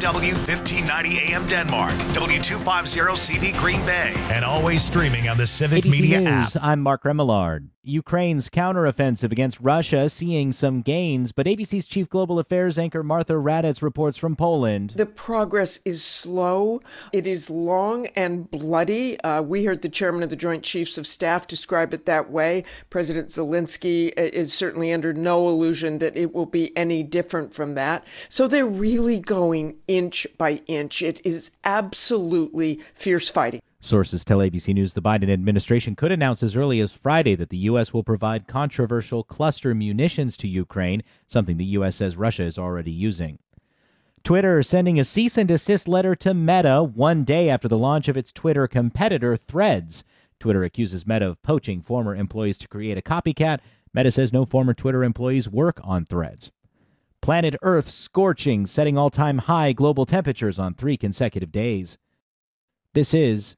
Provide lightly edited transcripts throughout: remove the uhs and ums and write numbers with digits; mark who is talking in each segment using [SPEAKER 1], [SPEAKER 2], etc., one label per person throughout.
[SPEAKER 1] WGBW 1590 AM Denmark, W250CV Green Bay, and always streaming on the Civic
[SPEAKER 2] ABC
[SPEAKER 1] Media
[SPEAKER 2] News,
[SPEAKER 1] app.
[SPEAKER 2] I'm Mark Remillard. Ukraine's counteroffensive against Russia seeing some gains, but ABC's chief global affairs anchor Martha Raddatz reports from Poland.
[SPEAKER 3] The progress is slow. It is long and bloody. We heard the chairman of the Joint Chiefs of Staff describe it that way. President Zelensky is certainly under no illusion that it will be any different from that. So they're really going inch by inch. It is absolutely fierce fighting.
[SPEAKER 2] Sources tell ABC News the Biden administration could announce as early as Friday that the U.S. will provide controversial cluster munitions to Ukraine, something the U.S. says Russia is already using. Twitter sending a cease and desist letter to Meta 1 day after the launch of its Twitter competitor Threads. Twitter accuses Meta of poaching former employees to create a copycat. Meta says no former Twitter employees work on Threads. Planet Earth scorching, setting all-time high global temperatures on 3 consecutive days. This is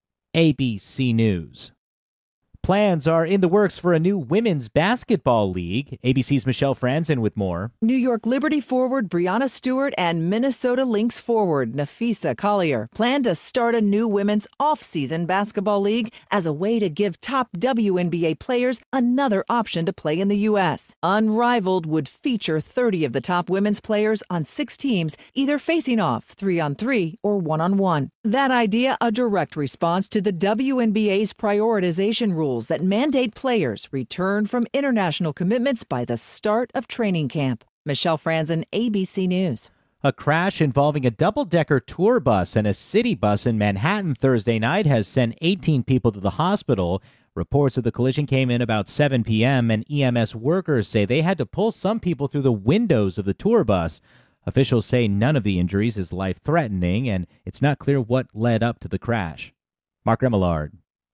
[SPEAKER 2] ABC News. Plans are in the works for a new women's basketball league. ABC's Michelle Franzen with more.
[SPEAKER 4] New York Liberty forward Breanna Stewart and Minnesota Lynx forward Nafisa Collier plan to start a new women's off-season basketball league as a way to give top WNBA players another option to play in the U.S. Unrivaled would feature 30 of the top women's players on 6 teams, either facing off 3-on-3 or 1-on-1. That idea a direct response to the WNBA's prioritization rules that mandate players return from international commitments by the start of training camp. Michelle Franzen, ABC News.
[SPEAKER 2] A crash involving a double-decker tour bus and a city bus in Manhattan Thursday night has sent 18 people to the hospital. Reports of the collision came in about 7 p.m., and EMS workers say they had to pull some people through the windows of the tour bus. Officials say none of the injuries is life-threatening, and it's not clear what led up to the crash. Mark Remillard,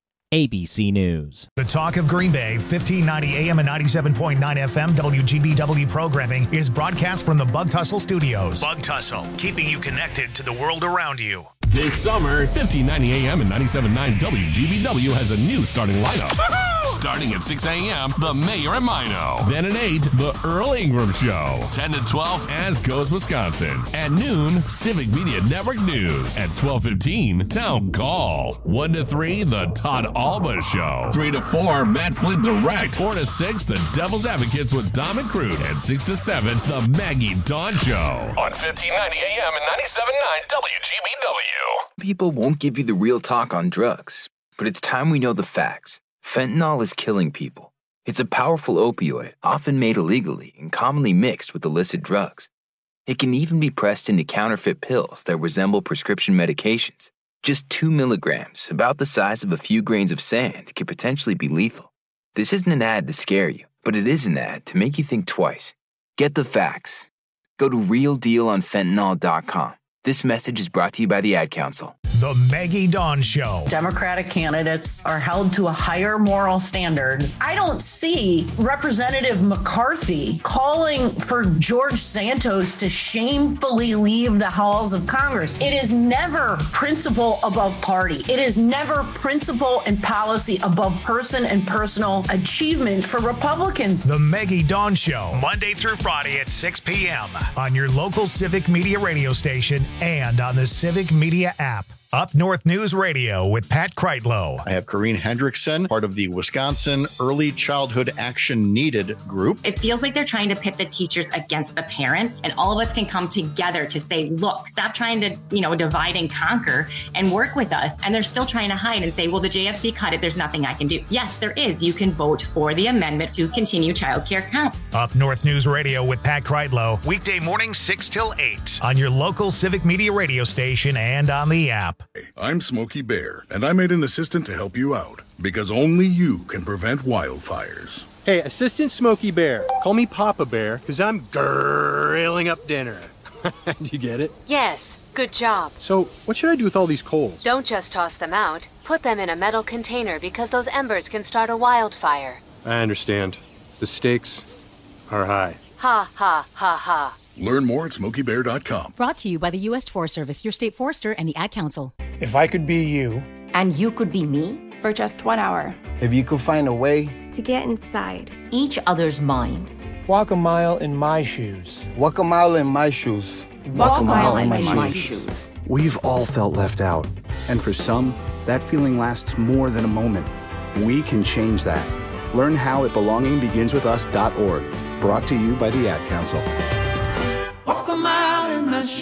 [SPEAKER 2] ABC News.
[SPEAKER 1] The Talk of Green Bay, 1590 AM and 97.9 FM WGBW programming is broadcast from the Bug Tussle Studios. Bug Tussle, keeping you connected to the world around you.
[SPEAKER 5] This summer, 1590 AM and 97.9 WGBW has a new starting lineup. Starting at 6 a.m., The Mayor and Mino. Then at 8, The Earl Ingram Show. 10 to 12, As Goes Wisconsin. At noon, Civic Media Network News. At 12:15, Town Call. 1 to 3, The Todd Alba Show. 3 to 4, Matt Flint Direct. 4 to 6, The Devil's Advocates with Dom and Crude. And 6 to 7, The Maggie Dawn Show. On 1590 AM and 97.9 WGBW.
[SPEAKER 6] People won't give you the real talk on drugs, but it's time we know the facts. Fentanyl is killing people. It's a powerful opioid, often made illegally and commonly mixed with illicit drugs. It can even be pressed into counterfeit pills that resemble prescription medications. Just 2 milligrams, about the size of a few grains of sand, can potentially be lethal. This isn't an ad to scare you, but it is an ad to make you think twice. Get the facts. Go to realdealonfentanyl.com. This message is brought to you by the Ad Council.
[SPEAKER 1] The Maggie Dawn Show.
[SPEAKER 7] Democratic candidates are held to a higher moral standard. I don't see Representative McCarthy calling for George Santos to shamefully leave the halls of Congress. It is never principle above party. It is never principle and policy above person and personal achievement for Republicans.
[SPEAKER 1] The Maggie Dawn Show, Monday through Friday at 6 p.m. on your local Civic Media radio station and on the Civic Media app. Up North News Radio with Pat Kreitlow.
[SPEAKER 8] I have Corrine Hendrickson, part of the Wisconsin Early Childhood Action Needed group.
[SPEAKER 9] It feels like they're trying to pit the teachers against the parents, and all of us can come together to say, look, stop trying to, divide and conquer and work with us. And they're still trying to hide and say, well, the JFC cut it. There's nothing I can do. Yes, there is. You can vote for the amendment to continue childcare counts.
[SPEAKER 1] Up North News Radio with Pat Kreitlow, weekday morning 6 till 8 on your local Civic Media radio station and on the app.
[SPEAKER 10] I'm Smokey Bear, and I made an assistant to help you out, because only you can prevent wildfires.
[SPEAKER 11] Hey, Assistant Smokey Bear, call me Papa Bear, because I'm grilling up dinner. Do you get it?
[SPEAKER 12] Yes, good job.
[SPEAKER 11] So, what should I do with all these coals?
[SPEAKER 12] Don't just toss them out. Put them in a metal container, because those embers can start a wildfire.
[SPEAKER 11] I understand. The stakes are high.
[SPEAKER 12] Ha, ha, ha, ha.
[SPEAKER 10] Learn more at SmokeyBear.com.
[SPEAKER 13] Brought to you by the U.S. Forest Service, your state forester, and the Ad Council.
[SPEAKER 14] If I could be you.
[SPEAKER 15] And you could be me.
[SPEAKER 16] For just 1 hour.
[SPEAKER 14] If you could find a way.
[SPEAKER 16] To get inside.
[SPEAKER 15] Each other's mind.
[SPEAKER 14] Walk a mile in my shoes.
[SPEAKER 17] Walk a mile in my shoes.
[SPEAKER 16] Walk a mile in my shoes.
[SPEAKER 14] We've all felt left out. And for some, that feeling lasts more than a moment. We can change that. Learn how at belongingbeginswithus.org. Brought to you by the Ad Council.
[SPEAKER 17] Walk a mile in my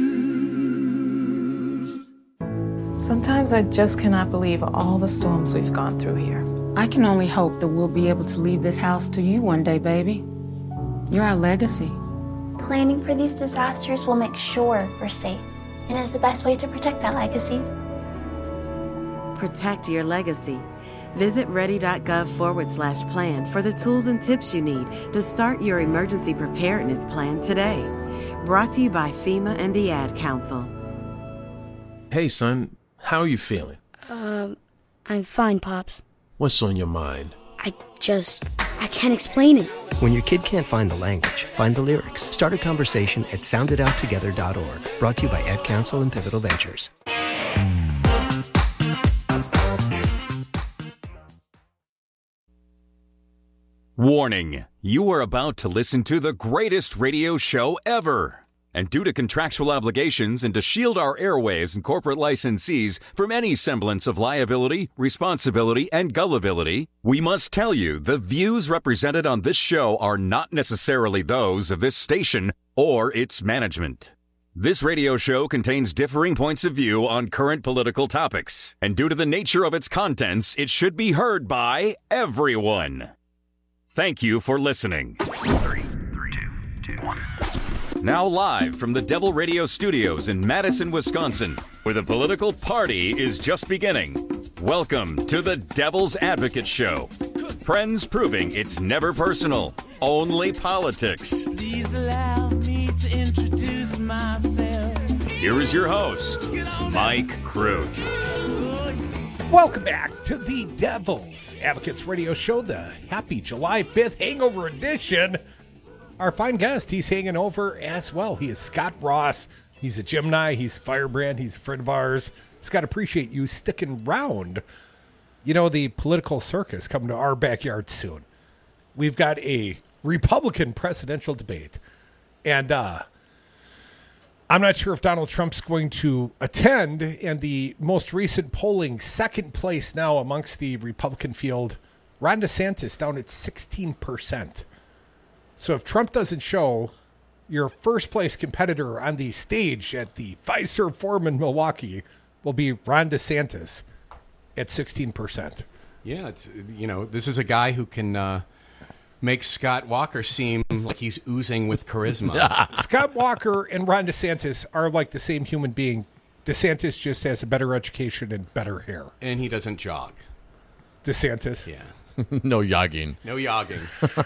[SPEAKER 17] shoes.
[SPEAKER 18] Sometimes I just cannot believe all the storms we've gone through here.
[SPEAKER 19] I can only hope that we'll be able to leave this house to you one day, baby. You're our legacy.
[SPEAKER 16] Planning for these disasters will make sure we're safe, and is the best way to protect that legacy.
[SPEAKER 20] Protect your legacy. Visit ready.gov/plan for the tools and tips you need to start your emergency preparedness plan today. Brought to you by FEMA and the Ad Council.
[SPEAKER 21] Hey, son, how are you feeling?
[SPEAKER 22] I'm fine, Pops.
[SPEAKER 21] What's on your mind?
[SPEAKER 22] I can't explain it.
[SPEAKER 23] When your kid can't find the language, find the lyrics. Start a conversation at soundedouttogether.org. Brought to you by Ad Council and Pivotal Ventures.
[SPEAKER 24] Warning, you are about to listen to the greatest radio show ever. And due to contractual obligations and to shield our airwaves and corporate licensees from any semblance of liability, responsibility, and gullibility, we must tell you the views represented on this show are not necessarily those of this station or its management. This radio show contains differing points of view on current political topics, and due to the nature of its contents, it should be heard by everyone. Thank you for listening. 3, 2, 2, 1. Now live from the Devil Radio Studios in Madison, Wisconsin, where the political party is just beginning. Welcome to the Devil's Advocate Show. Friends proving it's never personal, only politics.
[SPEAKER 17] Please allow me to introduce myself.
[SPEAKER 24] Here is your host, Mike Crute.
[SPEAKER 25] Welcome back to the Devil's Advocates Radio Show, the happy July 5th Hangover Edition. Our fine guest, he's hanging over as well. He is Scott Ross. He's a Gemini. He's a firebrand. He's a friend of ours. Scott, appreciate you sticking around. You know, the political circus coming to our backyard soon. We've got a Republican presidential debate. And I'm not sure if Donald Trump's going to attend. And the most recent polling, second place now amongst the Republican field, Ron DeSantis down at 16%. So if Trump doesn't show, your first place competitor on the stage at the Fiserv Forum in Milwaukee will be Ron DeSantis at 16%.
[SPEAKER 26] Yeah, it's, you know, this is a guy who can make Scott Walker seem like he's oozing with charisma.
[SPEAKER 25] Scott Walker and Ron DeSantis are like the same human being. DeSantis just has a better education and better hair.
[SPEAKER 26] And he doesn't jog.
[SPEAKER 25] DeSantis?
[SPEAKER 26] Yeah.
[SPEAKER 27] No yogging.
[SPEAKER 26] No yogging.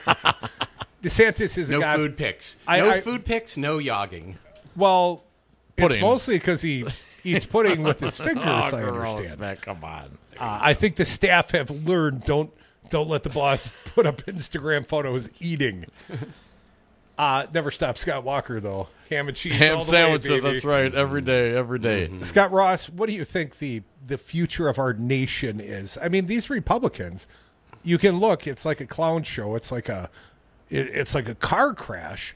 [SPEAKER 25] DeSantis is a guy.
[SPEAKER 26] No food pics. No food pics, no yogging.
[SPEAKER 25] Well,
[SPEAKER 27] pudding.
[SPEAKER 25] It's mostly because he eats pudding with his fingers, I understand.
[SPEAKER 27] Man, come on.
[SPEAKER 25] I think the staff have learned don't let the boss put up Instagram photos eating. Never stop Scott Walker, though. Ham and cheese
[SPEAKER 27] Ham
[SPEAKER 25] all the
[SPEAKER 27] sandwiches,
[SPEAKER 25] way, baby.
[SPEAKER 27] that's right. Every day.
[SPEAKER 25] Mm-hmm. Scott Ross, what do you think the future of our nation is? I mean, these Republicans, you can look, it's like a clown show. It's like a car crash.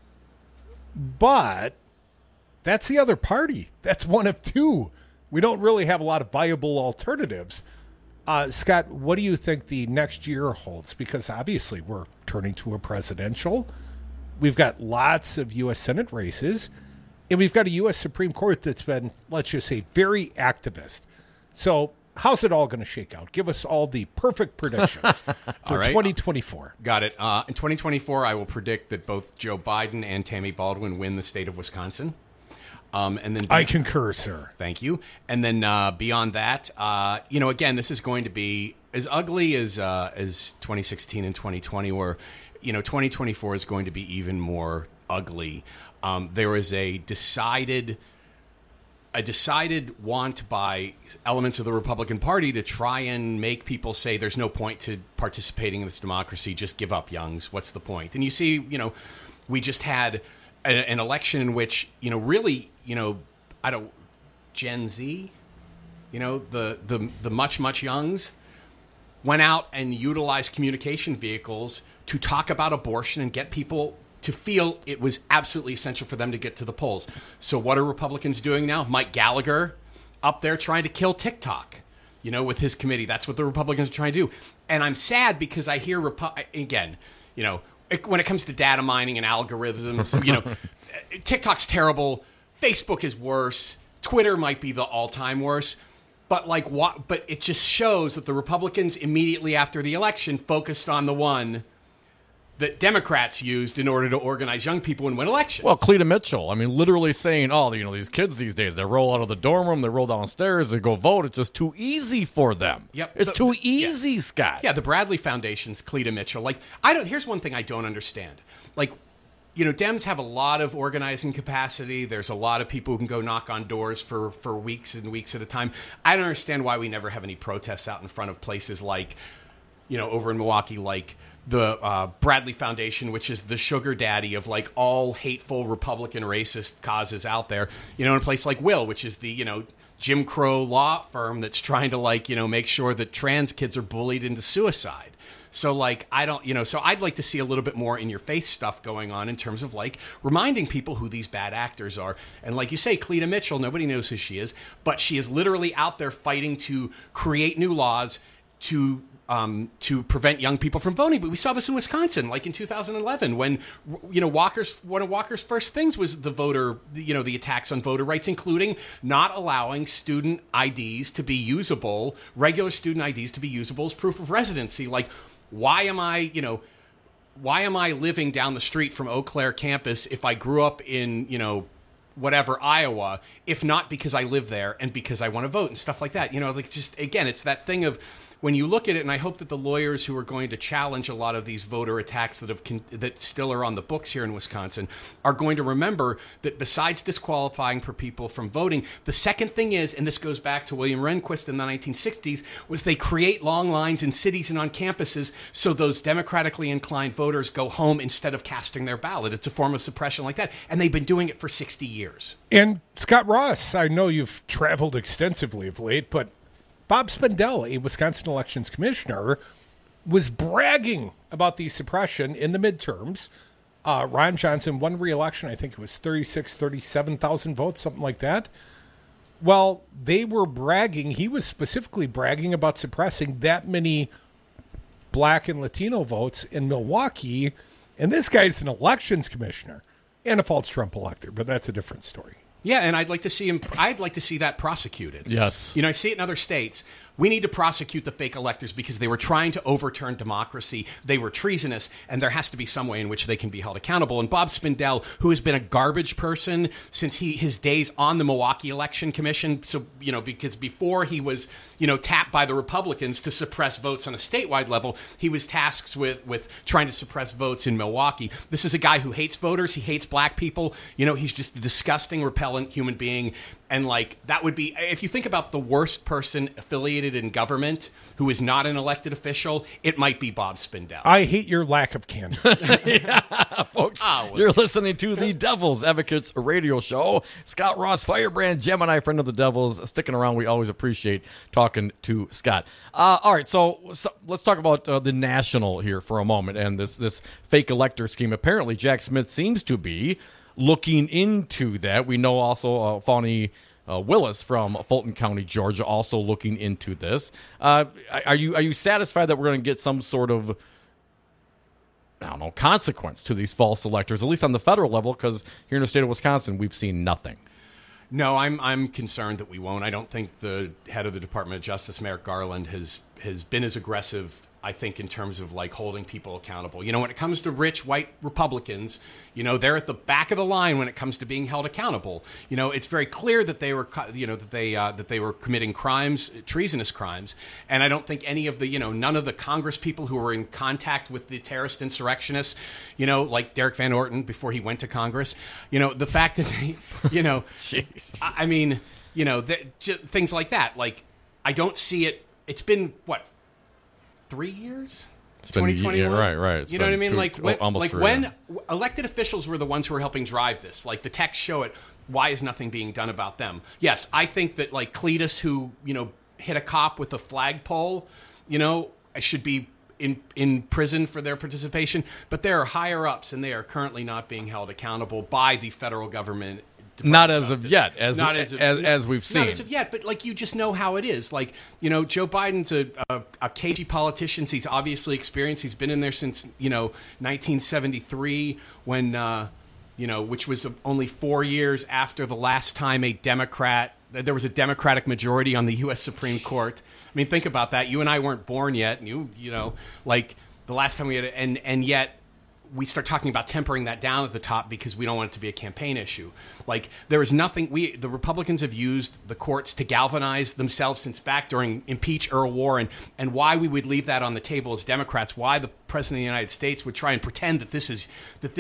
[SPEAKER 25] But that's the other party. That's one of two. We don't really have a lot of viable alternatives. Scott, what do you think the next year holds? Because obviously we're turning to a presidential. We've got lots of U.S. Senate races. And we've got a U.S. Supreme Court that's been, let's just say, very activist. So how's it all going to shake out? Give us all the perfect predictions for 2024.
[SPEAKER 26] Got it. In 2024, I will predict that both Joe Biden and Tammy Baldwin win the state of Wisconsin. And then
[SPEAKER 25] I concur, sir.
[SPEAKER 26] Thank you. And then beyond that, again, this is going to be as ugly as 2016 and 2020, where 2024 is going to be even more ugly. There is a decided want by elements of the Republican Party to try and make people say there's no point to participating in this democracy. Just give up, Youngs. What's the point? And you see, we just had an election in which, Gen Z, the much youngs went out and utilized communication vehicles to talk about abortion and get people to feel it was absolutely essential for them to get to the polls. So what are Republicans doing now? Mike Gallagher up there trying to kill TikTok, with his committee. That's what the Republicans are trying to do. And I'm sad because I hear, again, when it comes to data mining and algorithms, TikTok's terrible. Facebook is worse. Twitter might be the all-time worst. But But it just shows that the Republicans immediately after the election focused on the one that Democrats used in order to organize young people and win elections.
[SPEAKER 27] Well, Cleta Mitchell, literally saying, these kids these days, they roll out of the dorm room, they roll downstairs, they go vote. It's just too easy for them.
[SPEAKER 26] Yep.
[SPEAKER 27] It's too easy, yes. Scott.
[SPEAKER 26] Yeah, the Bradley Foundation's Cleta Mitchell. Here's one thing I don't understand. Dems have a lot of organizing capacity. There's a lot of people who can go knock on doors for weeks and weeks at a time. I don't understand why we never have any protests out in front of places over in Milwaukee, the Bradley Foundation, which is the sugar daddy of all hateful Republican racist causes out there, in a place like Will, which is the, Jim Crow law firm that's trying to make sure that trans kids are bullied into suicide. So I'd like to see a little bit more in your face stuff going on in terms of reminding people who these bad actors are. And like you say, Cleta Mitchell, nobody knows who she is, but she is literally out there fighting to create new laws to prevent young people from voting. But we saw this in Wisconsin, in 2011, when, one of Walker's first things was the attacks on voter rights, including not allowing student IDs to be usable, regular student IDs to be usable as proof of residency. Why am I living down the street from Eau Claire campus if I grew up in, Iowa, if not because I live there and because I want to vote and stuff like that? Again, it's that thing of, when you look at it, and I hope that the lawyers who are going to challenge a lot of these voter attacks that still are on the books here in Wisconsin are going to remember that besides disqualifying for people from voting, the second thing is, and this goes back to William Rehnquist in the 1960s, was they create long lines in cities and on campuses so those democratically inclined voters go home instead of casting their ballot. It's a form of suppression like that, and they've been doing it for 60 years.
[SPEAKER 25] And Scott Ross, I know you've traveled extensively of late, but Bob Spindell, a Wisconsin elections commissioner, was bragging about the suppression in the midterms. Ron Johnson won re-election. I think it was 37,000 votes, something like that. Well, they were bragging. He was specifically bragging about suppressing that many Black and Latino votes in Milwaukee. And this guy's an elections commissioner and a false Trump elector, but that's a different story.
[SPEAKER 26] Yeah, and I'd like to see him. I'd like to see that prosecuted.
[SPEAKER 27] Yes,
[SPEAKER 26] I see it in other states. We need to prosecute the fake electors because they were trying to overturn democracy. They were treasonous, and there has to be some way in which they can be held accountable. And Bob Spindell, who has been a garbage person since his days on the Milwaukee Election Commission, so because before he was tapped by the Republicans to suppress votes on a statewide level, he was tasked with trying to suppress votes in Milwaukee. This is a guy who hates voters. He hates black people. He's just a disgusting, repellent human being. And that would be, if you think about the worst person affiliated in government who is not an elected official, it might be Bob Spindell.
[SPEAKER 25] I hate your lack of candor.
[SPEAKER 27] Yeah, folks, you're listening to the Devil's Advocates radio show. Scott Ross, Firebrand, Gemini, friend of the Devils, sticking around. We always appreciate talking to Scott. All right, so let's talk about the national here for a moment and this fake elector scheme. Apparently, Jack Smith seems to be looking into that. We know also Fawny Willis from Fulton County, Georgia, also looking into this. Are you satisfied that we're going to get some sort of, consequence to these false electors, at least on the federal level? Because here in the state of Wisconsin, we've seen nothing.
[SPEAKER 26] No, I'm concerned that we won't. I don't think the head of the Department of Justice, Merrick Garland, has been as aggressive, I think, in terms of holding people accountable. When it comes to rich white Republicans, they're at the back of the line when it comes to being held accountable. It's very clear that they were, that they were committing crimes, treasonous crimes. And I don't think any of the, none of the Congress people who were in contact with the terrorist insurrectionists, like Derek Van Orton before he went to Congress, the fact that they, I mean, things like that. I don't see it. It's been, 3 years?
[SPEAKER 27] It's been 2021? Right. It's
[SPEAKER 26] what I mean?
[SPEAKER 27] When
[SPEAKER 26] elected officials were the ones who were helping drive this, the texts show it, why is nothing being done about them? Yes, I think that Cletus, who, hit a cop with a flagpole, should be in prison for their participation, but there are higher ups, and they are currently not being held accountable by the federal government.
[SPEAKER 27] Not as of yet, as we've seen.
[SPEAKER 26] Not as of yet, but like you just know how it is. Like, Joe Biden's a cagey politician. He's obviously experienced. He's been in there since 1973, when which was only 4 years after the last time there was a Democratic majority on the U.S. Supreme Court. I mean, think about that. You and I weren't born yet, and like the last time we had, and yet we start talking about tempering that down at the top because we don't want it to be a campaign issue. Like, there is nothing. The Republicans have used the courts to galvanize themselves since back during impeach Earl Warren, and why we would leave that on the table as Democrats. Why the President of the United States would try and pretend that this is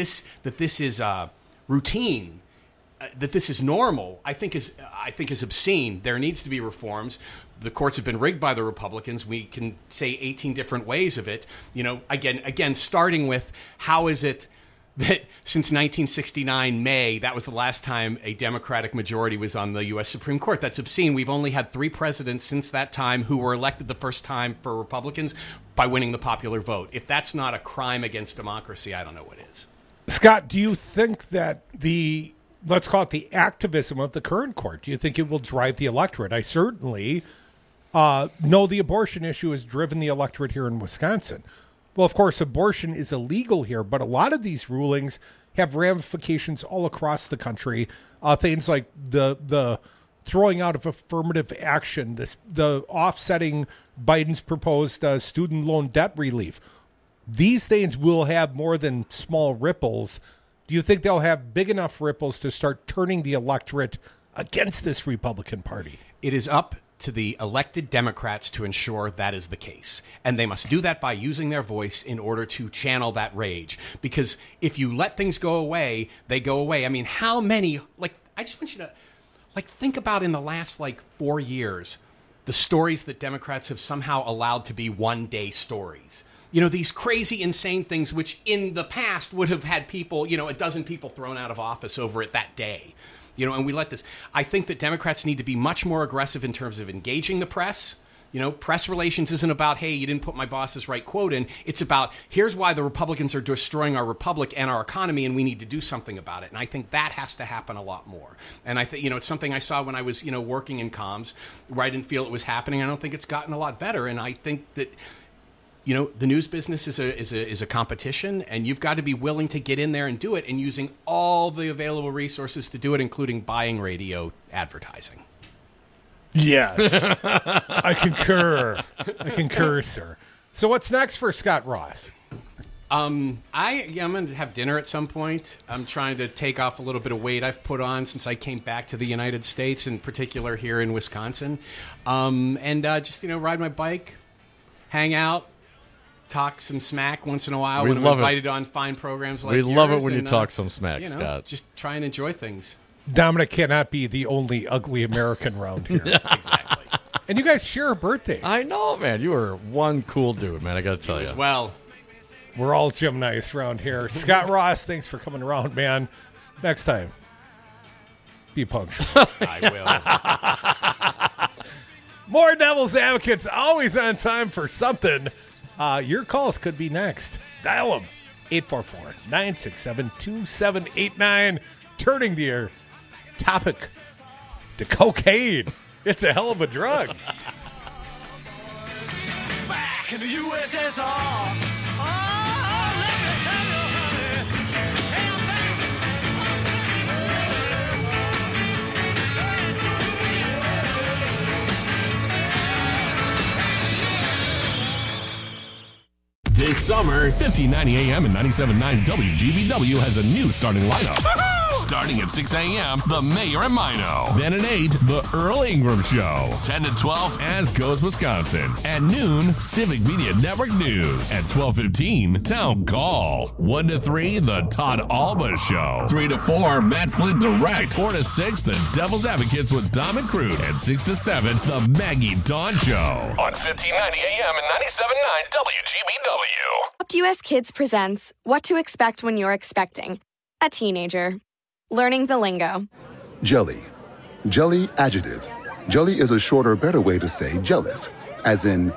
[SPEAKER 26] routine. That this is normal, I think is obscene. There needs to be reforms. The courts have been rigged by the Republicans. We can say 18 different ways of it. Again, starting with how is it that since 1969 May, that was the last time a Democratic majority was on the U.S. Supreme Court. That's obscene. We've only had 3 presidents since that time who were elected the first time for Republicans by winning the popular vote. If that's not a crime against democracy, I don't know what is.
[SPEAKER 25] Scott, do you think that let's call it the activism of the current court, do you think it will drive the electorate? I certainly know the abortion issue has driven the electorate here in Wisconsin. Well, of course, abortion is illegal here, but a lot of these rulings have ramifications all across the country. Things like the throwing out of affirmative action, the offsetting Biden's proposed student loan debt relief. These things will have more than small ripples. Do you think they'll have big enough ripples to start turning the electorate against this Republican Party?
[SPEAKER 26] It is up to the elected Democrats to ensure that is the case. And they must do that by using their voice in order to channel that rage. Because if you let things go away, they go away. I mean, how many, I just want you to, think about in the last, 4 years, the stories that Democrats have somehow allowed to be one-day stories. These crazy, insane things which in the past would have had people, a dozen people thrown out of office over it that day. And we let this. I think that Democrats need to be much more aggressive in terms of engaging the press. Press relations isn't about, hey, you didn't put my boss's right quote in. It's about, here's why the Republicans are destroying our republic and our economy, and we need to do something about it. And I think that has to happen a lot more. And I think, it's something I saw when I was, working in comms, where I didn't feel it was happening. I don't think it's gotten a lot better. And I think that, the news business is a competition, and you've got to be willing to get in there and do it, and using all the available resources to do it, including buying radio advertising.
[SPEAKER 25] Yes. I concur, sir. So what's next for Scott Ross?
[SPEAKER 26] I'm going to have dinner at some point. I'm trying to take off a little bit of weight I've put on since I came back to the United States, in particular here in Wisconsin. And just, ride my bike, hang out, talk some smack once in a while when I'm invited on fine programs like yours.
[SPEAKER 27] We love it when you talk some smack, Scott.
[SPEAKER 26] Just try and enjoy things.
[SPEAKER 25] Dominic cannot be the only ugly American around here.
[SPEAKER 26] Exactly.
[SPEAKER 25] And you guys share a birthday.
[SPEAKER 27] I know, man. You are one cool dude, man. I got to tell you.
[SPEAKER 26] As well.
[SPEAKER 25] We're all Gemini's around here. Scott Ross, thanks for coming around, man. Next time, be punctual.
[SPEAKER 26] I will.
[SPEAKER 25] More Devil's Advocates, always on time for something. Your calls could be next. Dial them. 844-967-2789. Turning to your topic to cocaine. It's a hell of a drug.
[SPEAKER 17] Back in the USSR. Oh, let me tell you, honey. Hey, I'm
[SPEAKER 2] back. This summer, 1590 AM and 97.9 WGBW has a new starting lineup. Starting at 6 a.m., The Mayor and Mino. Then at 8, The Earl Ingram Show. 10 to 12, As Goes Wisconsin. At noon, Civic Media Network News. At 12:15, Town Call. 1 to 3, The Todd Alba Show. 3 to 4, Matt Flint Direct. 4 to 6, The Devil's Advocates with Dom and Crute. And 6 to 7, The Maggie Dawn Show. On 1590 AM and 97.9 WGBW.
[SPEAKER 3] US Kids presents What to Expect When You're Expecting a Teenager. Learning the lingo.
[SPEAKER 4] Jelly. Jelly adjective. Jelly is a shorter, better way to say jealous. As in,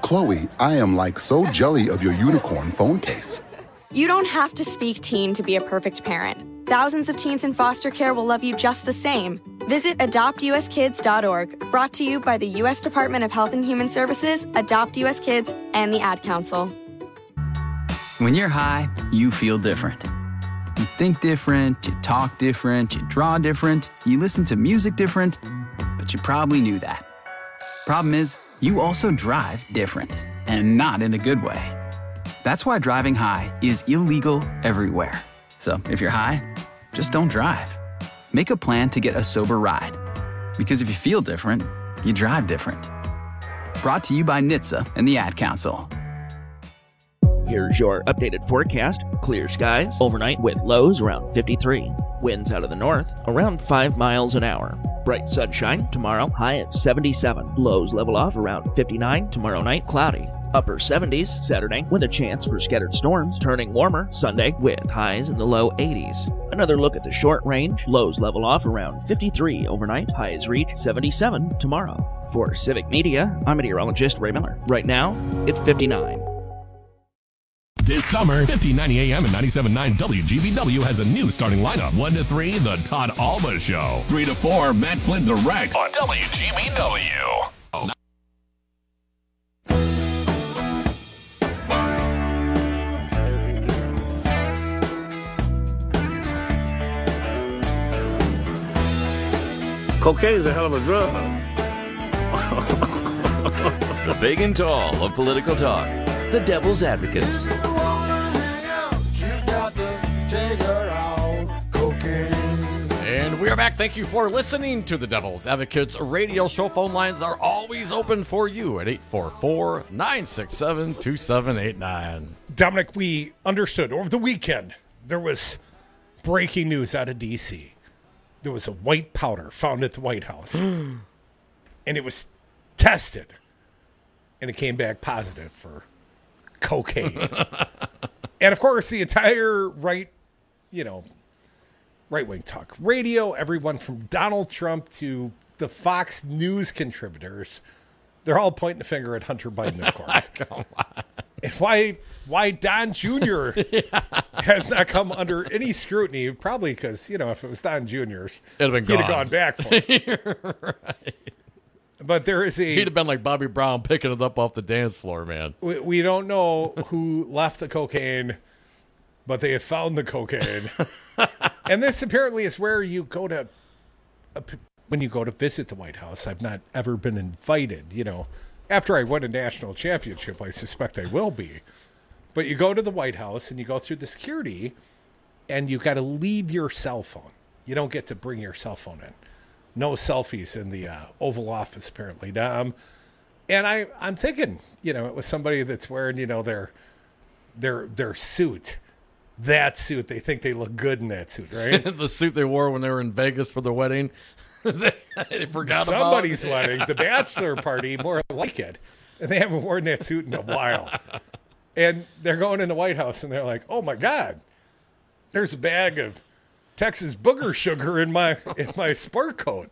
[SPEAKER 1] Chloe, I am like so jelly of your unicorn phone case.
[SPEAKER 3] You don't have to speak teen to be a perfect parent. Thousands of teens in foster care will love you just the same. Visit adoptuskids.org, brought to you by the U.S. Department of Health and Human Services, Adopt U.S. Kids, and the Ad Council.
[SPEAKER 4] When you're high, you feel different. You think different, you talk different, you draw different, you listen to music different, but you probably knew that. Problem is, you also drive different, and not in a good way. That's why driving high is illegal everywhere. So if you're high, just don't drive. Make a plan to get a sober ride. Because if you feel different, you drive different. Brought to you by NHTSA and the Ad Council.
[SPEAKER 5] Here's your updated forecast. Clear skies overnight with lows around 53. Winds out of the north around 5 miles an hour. Bright sunshine tomorrow, high at 77. Lows level off around 59. Tomorrow night, cloudy. Upper 70s Saturday with a chance for scattered storms. Turning warmer Sunday with highs in the low 80s. Another look at the short range. Lows level off around 53 overnight. Highs reach 77 tomorrow. For Civic Media, I'm meteorologist Ray Miller. Right now, it's 59.
[SPEAKER 2] This summer, 1590 AM and 97.9 WGBW has a new starting lineup. 1 to 3, The Todd Alba Show. 3 to 4, Matt Flynn Direct on WGBW.
[SPEAKER 6] Cocaine's a hell of a drug.
[SPEAKER 7] The big and tall of political talk. The Devil's Advocates.
[SPEAKER 27] And we are back. Thank you for listening to the Devil's Advocates radio show. Phone lines are always open for you at 844-967-2789.
[SPEAKER 25] Dominic, we understood over the weekend there was breaking news out of D.C. There was a white powder found at the White House. And it was tested. And it came back positive for cocaine. And, of course, the entire right-wing talk radio, everyone from Donald Trump to the Fox News contributors, they're all pointing the finger at Hunter Biden, of course.
[SPEAKER 27] Come on.
[SPEAKER 25] And why Don Jr. has not come under any scrutiny, probably because, if it was Don Jr.'s, he'd have gone back for it.
[SPEAKER 27] Right.
[SPEAKER 25] But there is
[SPEAKER 27] he'd have been like Bobby Brown picking it up off the dance floor, man.
[SPEAKER 25] We don't know who left the cocaine, but they have found the cocaine. And this apparently is where you go to, when you go to visit the White House. I've not ever been invited, After I win a national championship, I suspect I will be. But you go to the White House and you go through the security and you got to leave your cell phone. You don't get to bring your cell phone in. No selfies in the Oval Office, apparently. And I'm thinking, it was somebody that's wearing, their suit. That suit. They think they look good in that suit, right?
[SPEAKER 27] The suit they wore when they were in Vegas for their wedding. They forgot
[SPEAKER 25] somebody's
[SPEAKER 27] about
[SPEAKER 25] wedding, the bachelor party, more like it. And they haven't worn that suit in a while. And they're going in the White House, and they're like, oh, my God, there's a bag of Texas booger sugar in my sport coat.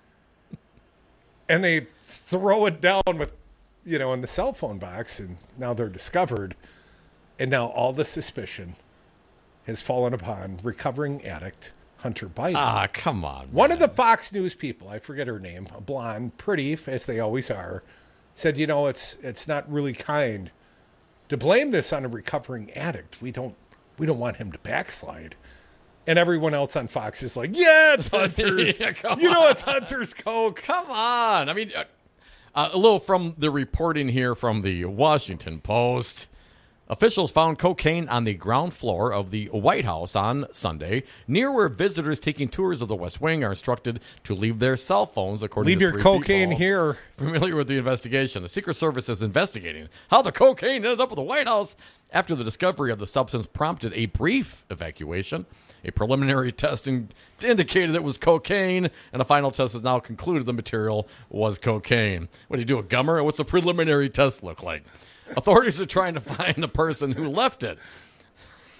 [SPEAKER 25] And they throw it down with, in the cell phone box, and now they're discovered. And now all the suspicion has fallen upon recovering addict Hunter Biden.
[SPEAKER 27] Ah, come on.
[SPEAKER 25] One of the Fox News people, I forget her name, a blonde, pretty, as they always are, said, it's not really kind to blame this on a recovering addict. We don't want him to backslide. And everyone else on Fox is like, yeah, it's Hunter's. It's Hunter's coke.
[SPEAKER 27] Come on. I mean, a little from the reporting here from the Washington Post. Officials found cocaine on the ground floor of the White House on Sunday, near where visitors taking tours of the West Wing are instructed to leave their cell phones, according
[SPEAKER 25] leave
[SPEAKER 27] to
[SPEAKER 25] your
[SPEAKER 27] three
[SPEAKER 25] cocaine
[SPEAKER 27] people
[SPEAKER 25] here.
[SPEAKER 27] Familiar with the investigation. The Secret Service is investigating how the cocaine ended up at the White House after the discovery of the substance prompted a brief evacuation. A preliminary testing indicated it was cocaine, and a final test has now concluded the material was cocaine. What do you do, a gummer? What's the preliminary test look like? Authorities are trying to find the person who left it.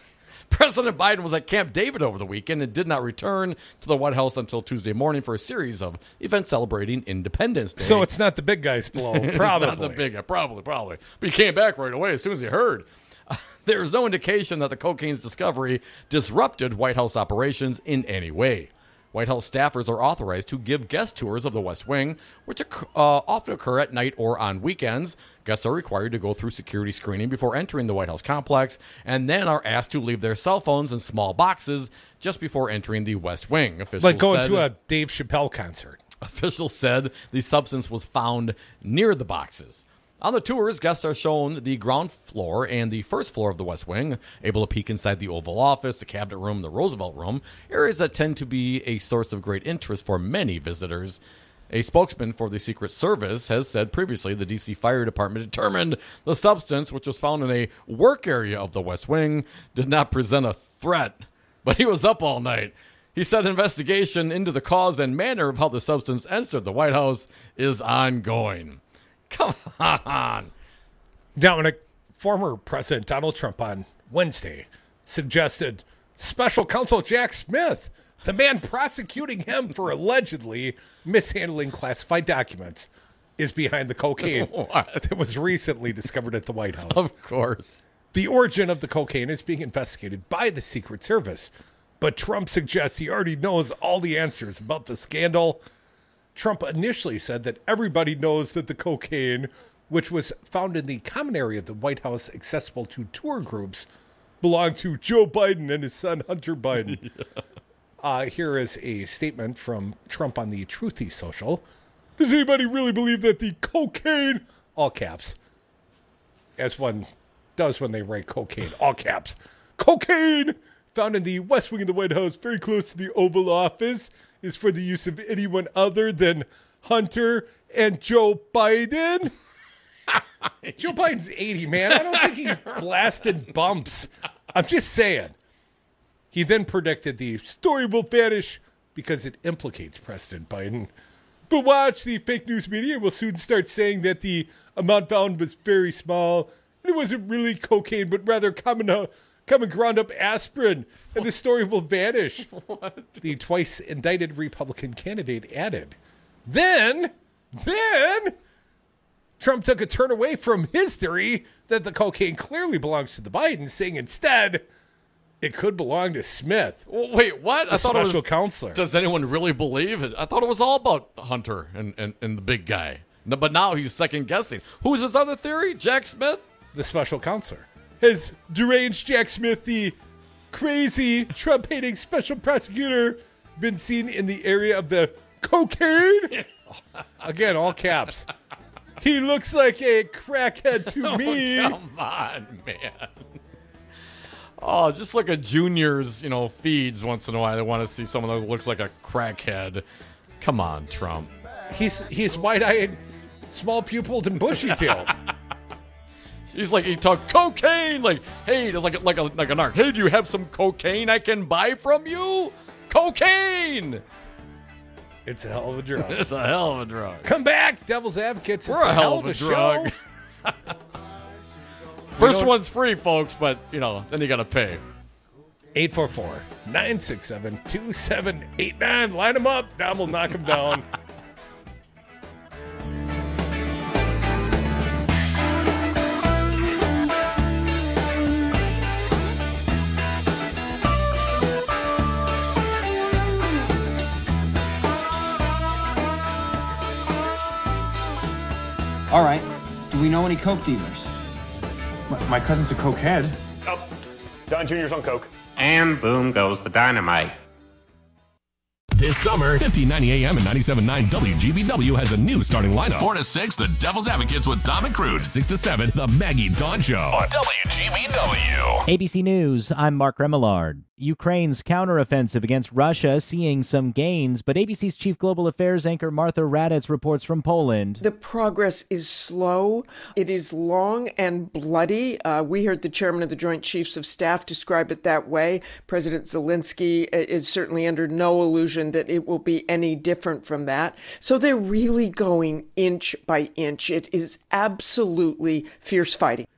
[SPEAKER 27] President Biden was at Camp David over the weekend and did not return to the White House until Tuesday morning for a series of events celebrating Independence Day.
[SPEAKER 25] So it's not the big guy's blow, probably.
[SPEAKER 27] It's not the big guy, probably. But he came back right away as soon as he heard. There is no indication that the cocaine's discovery disrupted White House operations in any way. White House staffers are authorized to give guest tours of the West Wing, which often occur at night or on weekends. Guests are required to go through security screening before entering the White House complex, and then are asked to leave their cell phones in small boxes just before entering the West Wing.
[SPEAKER 25] Like going to a Dave Chappelle concert.
[SPEAKER 27] Officials said the substance was found near the boxes. On the tours, guests are shown the ground floor and the first floor of the West Wing, able to peek inside the Oval Office, the Cabinet Room, the Roosevelt Room, areas that tend to be a source of great interest for many visitors. A spokesman for the Secret Service has said previously the D.C. Fire Department determined the substance, which was found in a work area of the West Wing, did not present a threat, but he was up all night. He said investigation into the cause and manner of how the substance entered the White House is ongoing. Come on.
[SPEAKER 25] Dominic, former President Donald Trump on Wednesday suggested special counsel Jack Smith, the man prosecuting him for allegedly mishandling classified documents, is behind the cocaine that was recently discovered at the White House.
[SPEAKER 27] Of course.
[SPEAKER 25] The origin of the cocaine is being investigated by the Secret Service, but Trump suggests he already knows all the answers about the scandal. Trump initially said that everybody knows that the cocaine, which was found in the common area of the White House accessible to tour groups, belonged to Joe Biden and his son Hunter Biden. Here is a statement from Trump on the Truthy Social. Does anybody really believe that the cocaine, all caps, as one does when they write cocaine, all caps, cocaine found in the West Wing of the White House, very close to the Oval Office, is for the use of anyone other than Hunter and Joe Biden? Joe Biden's 80, man. I don't think he's blasting bumps. I'm just saying. He then predicted the story will vanish because it implicates President Biden. But watch, the fake news media will soon start saying that the amount found was very small, and it wasn't really cocaine, but rather common ground up aspirin, and the story will vanish. What? The twice indicted Republican candidate added. Then Trump took a turn away from his theory that the cocaine clearly belongs to the Bidens, saying instead it could belong to Smith.
[SPEAKER 27] Wait, what?
[SPEAKER 25] I thought it was special counselor.
[SPEAKER 27] Does anyone really believe it? I thought it was all about Hunter and the big guy. No, but now he's second guessing. Who's his other theory? Jack Smith?
[SPEAKER 25] The special counselor. Has deranged Jack Smith, the crazy Trump-hating special prosecutor, been seen in the area of the cocaine? Again, all caps. He looks like a crackhead to me.
[SPEAKER 27] Come on, man. Oh, just look at Junior's, feeds once in a while. They want to see someone that looks like a crackhead. Come on, Trump.
[SPEAKER 25] He's wide-eyed, small-pupiled, and bushy-tailed.
[SPEAKER 27] He's like, he talked cocaine, like, hey, like a narc. Hey, do you have some cocaine I can buy from you? Cocaine!
[SPEAKER 25] It's a hell of a drug.
[SPEAKER 27] It's a hell of a drug.
[SPEAKER 25] Come back, Devil's Advocates.
[SPEAKER 27] We're a hell of a drug. First one's free, folks, but, then you got to pay.
[SPEAKER 25] 844-967-2789. Line them up. Dom will knock them down.
[SPEAKER 8] All right. Do we know any coke dealers? My cousin's a cokehead.
[SPEAKER 9] Oh, Don Jr.'s on coke.
[SPEAKER 10] And boom goes the dynamite.
[SPEAKER 2] This summer, 1590 AM and 97.9 WGBW has a new starting lineup. 4 to 6, The Devil's Advocates with Dom and Crude. 6 to 7, The Maggie Dawn Show on WGBW.
[SPEAKER 11] ABC News, I'm Mark Remillard. Ukraine's counteroffensive against Russia seeing some gains, but ABC's chief global affairs anchor Martha Raddatz reports from Poland.
[SPEAKER 12] The progress is slow. It is long and bloody. We heard the chairman of the Joint Chiefs of Staff describe it that way. President Zelensky is certainly under no illusion that it will be any different from that. So they're really going inch by inch. It is absolutely fierce fighting.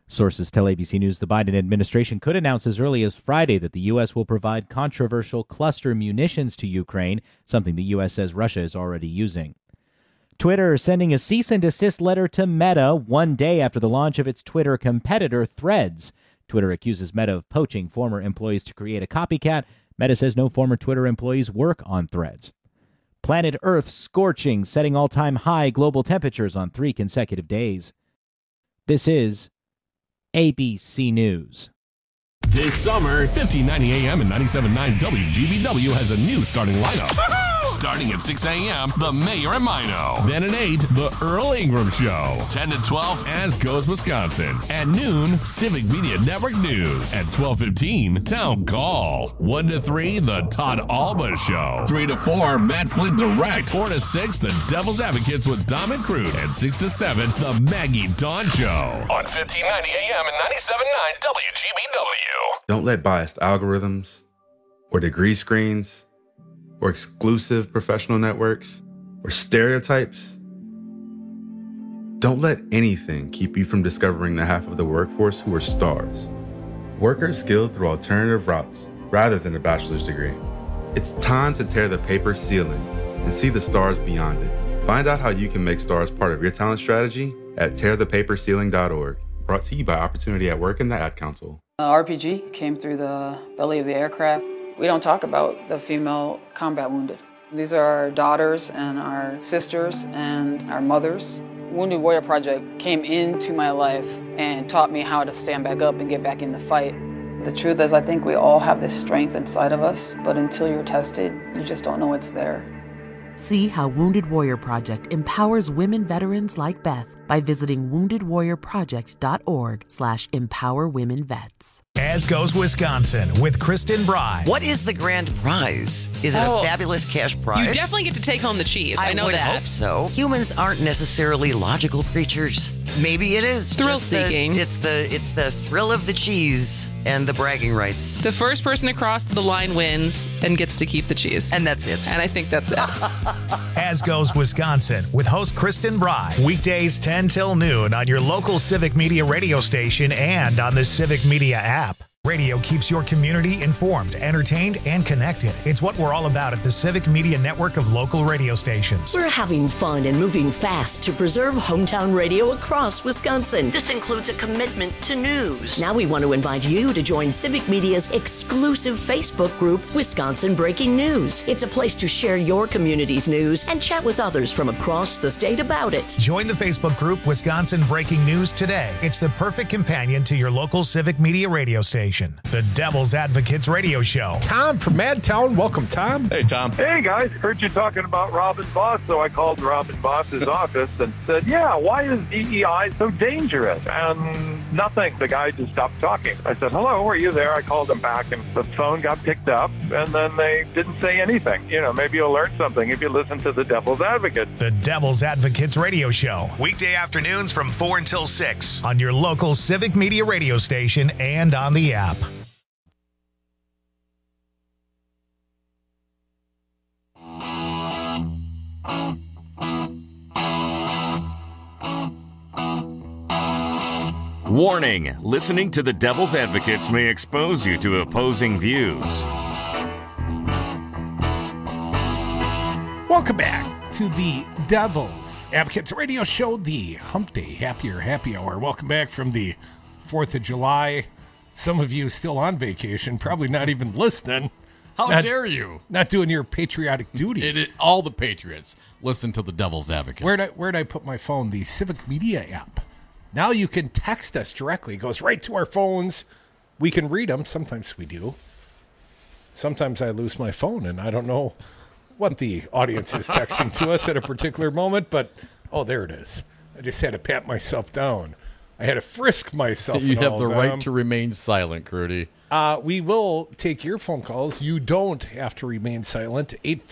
[SPEAKER 11] Sources tell ABC News the Biden administration could announce as early as Friday that the U.S. will provide controversial cluster munitions to Ukraine, something the U.S. says Russia is already using. Twitter sending a cease and desist letter to Meta 1 day after the launch of its Twitter competitor Threads. Twitter accuses Meta of poaching former employees to create a copycat. Meta says no former Twitter employees work on Threads. Planet Earth scorching, setting all-time high global temperatures on 3 consecutive days. This is ABC News.
[SPEAKER 2] This summer, 1590 AM and 97.9 WGBW has a new starting lineup. Starting at 6 a.m., The Mayor and Mino. Then at 8, The Earl Ingram Show. 10 to 12, As Goes Wisconsin. At noon, Civic Media Network News. At 12:15, Town Call. 1 to 3, The Todd Alba Show. 3 to 4, Matt Flint Direct. 4 to 6, The Devil's Advocates with Dom and Crute. And 6 to 7, The Maggie Dawn Show. On 1590 AM and 97.9 WGBW.
[SPEAKER 13] Don't let biased algorithms or degree screens or exclusive professional networks or stereotypes. Don't let anything keep you from discovering the half of the workforce who are stars. Workers skilled through alternative routes rather than a bachelor's degree. It's time to tear the paper ceiling and see the stars beyond it. Find out how you can make stars part of your talent strategy at tearthepaperceiling.org. Brought to you by Opportunity at Work and the Ad Council.
[SPEAKER 14] RPG came through the belly of the aircraft. We don't talk about the female combat wounded. These are our daughters and our sisters and our mothers. Wounded Warrior Project came into my life and taught me how to stand back up and get back in the fight. The truth is, I think we all have this strength inside of us, but until you're tested, you just don't know it's there.
[SPEAKER 15] See how Wounded Warrior Project empowers women veterans like Beth by visiting woundedwarriorproject.org/empowerwomenvets.
[SPEAKER 16] As Goes Wisconsin with Kristen Bry.
[SPEAKER 18] What is the grand prize? Is it a fabulous cash prize?
[SPEAKER 19] You definitely get to take home the cheese. I know that.
[SPEAKER 18] I would hope so. Humans aren't necessarily logical creatures. Maybe it is
[SPEAKER 19] thrill-seeking.
[SPEAKER 18] It's the thrill of the cheese and the bragging rights.
[SPEAKER 19] The first person across the line wins and gets to keep the cheese.
[SPEAKER 18] And that's it.
[SPEAKER 19] And I think that's it.
[SPEAKER 16] As Goes Wisconsin with host Kristen Bry. Weekdays 10 till noon on your local Civic Media radio station and on the Civic Media app. Radio keeps your community informed, entertained, and connected. It's what we're all about at the Civic Media network of local radio stations.
[SPEAKER 20] We're having fun and moving fast to preserve hometown radio across Wisconsin. This includes a commitment to news. Now we want to invite you to join Civic Media's exclusive Facebook group, Wisconsin Breaking News. It's a place to share your community's news and chat with others from across the state about it.
[SPEAKER 16] Join the Facebook group, Wisconsin Breaking News today. It's the perfect companion to your local Civic Media radio station. The Devil's Advocates Radio Show.
[SPEAKER 25] Tom from Madtown. Welcome, Tom.
[SPEAKER 27] Hey, Tom.
[SPEAKER 28] Hey, guys. Heard you talking about Robin Boss, so I called Robin Boss's office and said, yeah, why is DEI so dangerous? And nothing. The guy just stopped talking. I said, hello, are you there? I called him back, and the phone got picked up, and then they didn't say anything. You know, maybe you'll learn something if you listen to the Devil's Advocate.
[SPEAKER 16] The Devil's Advocates Radio Show. Weekday afternoons from 4 until 6 on your local Civic Media radio station and on the app.
[SPEAKER 7] Warning, listening to the Devil's Advocates may expose you to opposing views.
[SPEAKER 25] Welcome back to the Devil's Advocates Radio Show, the Hump Day Happy Hour. Welcome back from the 4th of July. Some of you still on vacation, probably not even listening.
[SPEAKER 27] How dare you?
[SPEAKER 25] Not doing your patriotic duty.
[SPEAKER 27] All the patriots listen to the Devil's Advocates.
[SPEAKER 25] Where'd I put my phone? The Civic Media app. Now you can text us directly. It goes right to our phones. We can read them. Sometimes we do. Sometimes I lose my phone, and I don't know what the audience is texting to us at a particular moment, but, oh, there it is. I just had to pat myself down. I had to frisk myself.
[SPEAKER 27] You have the right to remain silent, Crudy.
[SPEAKER 25] We will take your phone calls. You don't have to remain silent.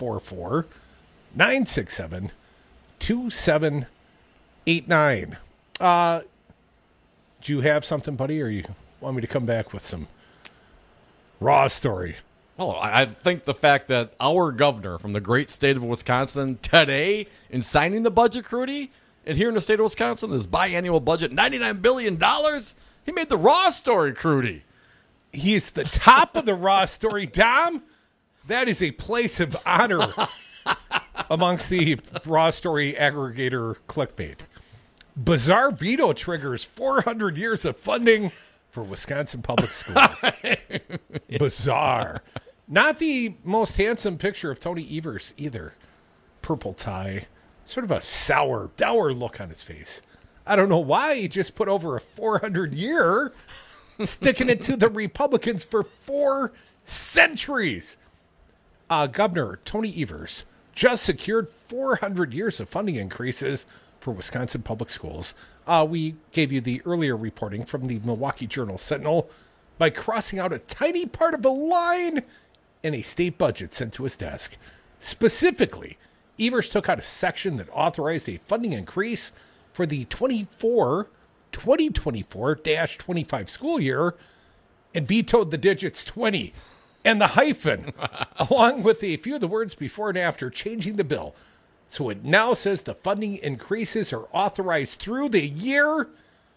[SPEAKER 25] 844-967-2789. Do you have something, buddy, or you want me to come back with some raw story?
[SPEAKER 27] Well, I think the fact that our governor from the great state of Wisconsin today, in signing the budget, Crudy, and here in the state of Wisconsin, this biannual budget, $99 billion, He made the Raw story, Crudy.
[SPEAKER 25] He's the top of the Raw story, Dom. That is a place of honor amongst the Raw story aggregator clickbait. Bizarre veto triggers 400 years of funding for Wisconsin public schools. Bizarre. Not the most handsome picture of Tony Evers either. Purple tie. Sort of a sour, dour look on his face. I don't know why he just put over a 400-year, sticking it to the Republicans for 4 centuries. Governor Tony Evers just secured 400 years of funding increases for Wisconsin public schools. We gave you the earlier reporting from the Milwaukee Journal-Sentinel by crossing out a tiny part of a line in a state budget sent to his desk. Specifically, Evers took out a section that authorized a funding increase for the 2024-25 school year and vetoed the digits 20 and the hyphen, along with a few of the words before and after, changing the bill. So it now says the funding increases are authorized through the year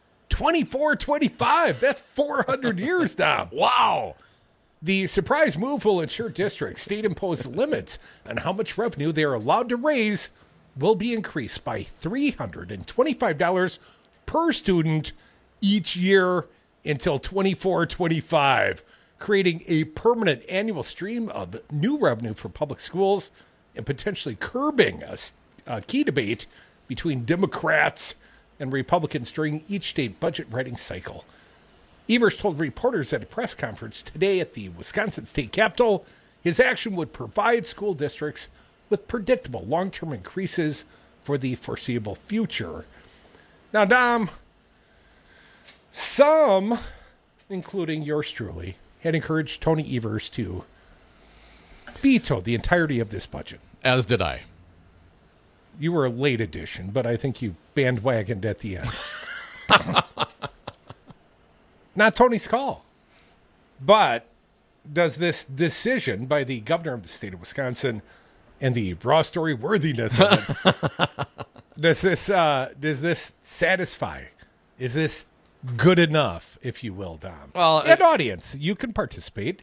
[SPEAKER 25] 24-25. That's 400 years, Dom.
[SPEAKER 27] Wow.
[SPEAKER 25] The surprise move will ensure districts' state-imposed limits on how much revenue they are allowed to raise will be increased by $325 per student each year until 24-25, creating a permanent annual stream of new revenue for public schools and potentially curbing a key debate between Democrats and Republicans during each state budget writing cycle. Evers told reporters at a press conference today at the Wisconsin State Capitol his action would provide school districts with predictable long-term increases for the foreseeable future. Now, Dom, some, including yours truly, had encouraged Tony Evers to veto the entirety of this budget.
[SPEAKER 27] As did I.
[SPEAKER 25] You were a late addition, but I think you bandwagoned at the end. Not Tony's call. But does this decision by the governor of the state of Wisconsin and the Raw story worthiness of it, does this satisfy? Is this good enough, if you will, Dom?
[SPEAKER 27] Well,
[SPEAKER 25] and audience, you can participate.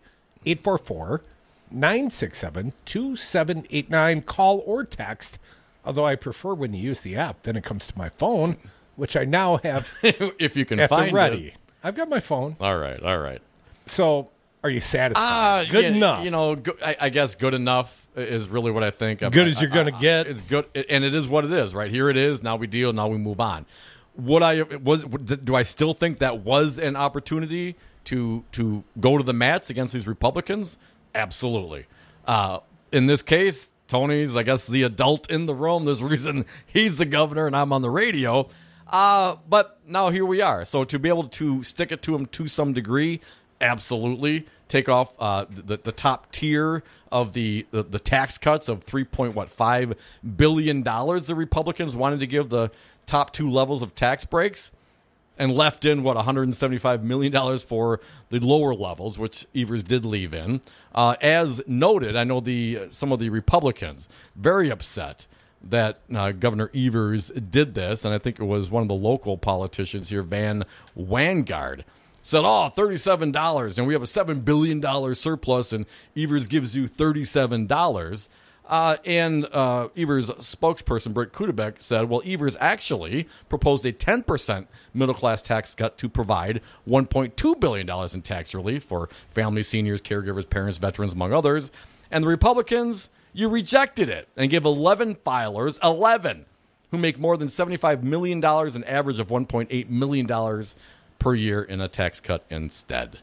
[SPEAKER 25] 844-967-2789. Call or text. Although I prefer when you use the app, then it comes to my phone, which I now have
[SPEAKER 27] if you can
[SPEAKER 25] at
[SPEAKER 27] find
[SPEAKER 25] the ready.
[SPEAKER 27] it.
[SPEAKER 25] I've got my phone.
[SPEAKER 27] All right.
[SPEAKER 25] So, are you satisfied? Good enough.
[SPEAKER 27] You know, I guess good enough is really what I think.
[SPEAKER 25] Good as you're going to get.
[SPEAKER 27] It's good, and it is what it is, right? Here it is. Now we deal. Now we move on. Do I still think that was an opportunity to go to the mats against these Republicans? Absolutely. In this case, Tony's, I guess, the adult in the room. There's a reason he's the governor and I'm on the radio. But now here we are. So to be able to stick it to him to some degree, absolutely. Take off the top tier of the tax cuts of $3.5 billion the Republicans wanted to give the top 2 levels of tax breaks, and left in, $175 million for the lower levels, which Evers did leave in. As noted, I know some of the Republicans very upset that Governor Evers did this, and I think it was one of the local politicians here, Van Wangard, said, $37, and we have a $7 billion surplus, and Evers gives you $37. And Evers' spokesperson, Britt Kudebeck, said, well, Evers actually proposed a 10% middle-class tax cut to provide $1.2 billion in tax relief for families, seniors, caregivers, parents, veterans, among others. And the Republicans, you rejected it and gave 11 filers, 11, who make more than $75 million, an average of $1.8 million per year in a tax cut instead.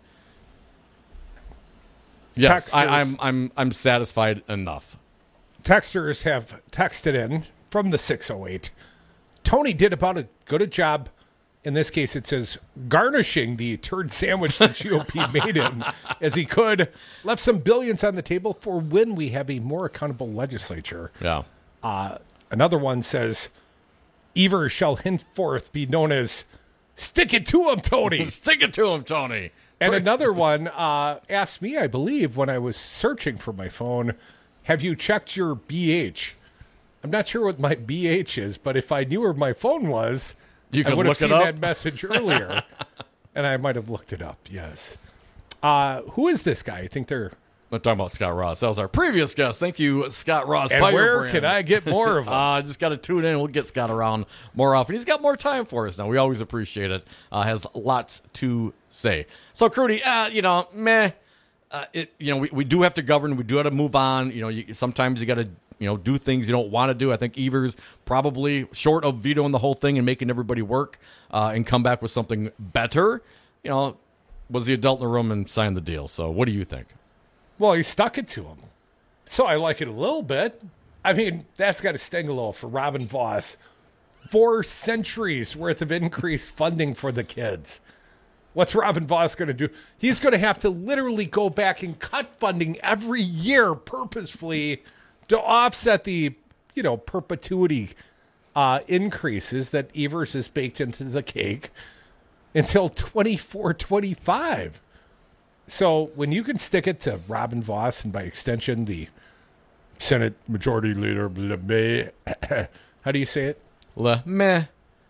[SPEAKER 27] Yes, I'm satisfied enough.
[SPEAKER 25] Texters have texted in from the 608. Tony did about as good a job, in this case it says, garnishing the turd sandwich the GOP made him as he could. Left some billions on the table for when we have a more accountable legislature.
[SPEAKER 27] Yeah.
[SPEAKER 25] Another one says, Evers shall henceforth be known as Stick It To Him, Tony.
[SPEAKER 27] Stick it to him, Tony.
[SPEAKER 25] And another one asked me, I believe, when I was searching for my phone, have you checked your BH? I'm not sure what my BH is, but if I knew where my phone was, I would have seen that message earlier. And I might have looked it up, yes. Who is this guy? I think they're...
[SPEAKER 27] I'm talking about Scott Ross. That was our previous guest. Thank you, Scott Ross.
[SPEAKER 25] And where can I get more of him?
[SPEAKER 27] Just got to tune in. We'll get Scott around more often. He's got more time for us now. We always appreciate it. Has lots to say. So, Crudy, we do have to govern. We do have to move on. Sometimes you got to, do things you don't want to do. I think Evers probably, short of vetoing the whole thing and making everybody work and come back with something better, was the adult in the room and signed the deal. So what do you think?
[SPEAKER 25] Well, he stuck it to him. So I like it a little bit. I mean, that's got to sting a little for Robin Vos. 4 centuries worth of increased funding for the kids. What's Robin Vos going to do? He's going to have to literally go back and cut funding every year purposefully to offset the, perpetuity increases that Evers has baked into the cake until 24-25. So when you can stick it to Robin Vos and by extension the Senate Majority Leader, how do you say it?
[SPEAKER 27] LeMahieu.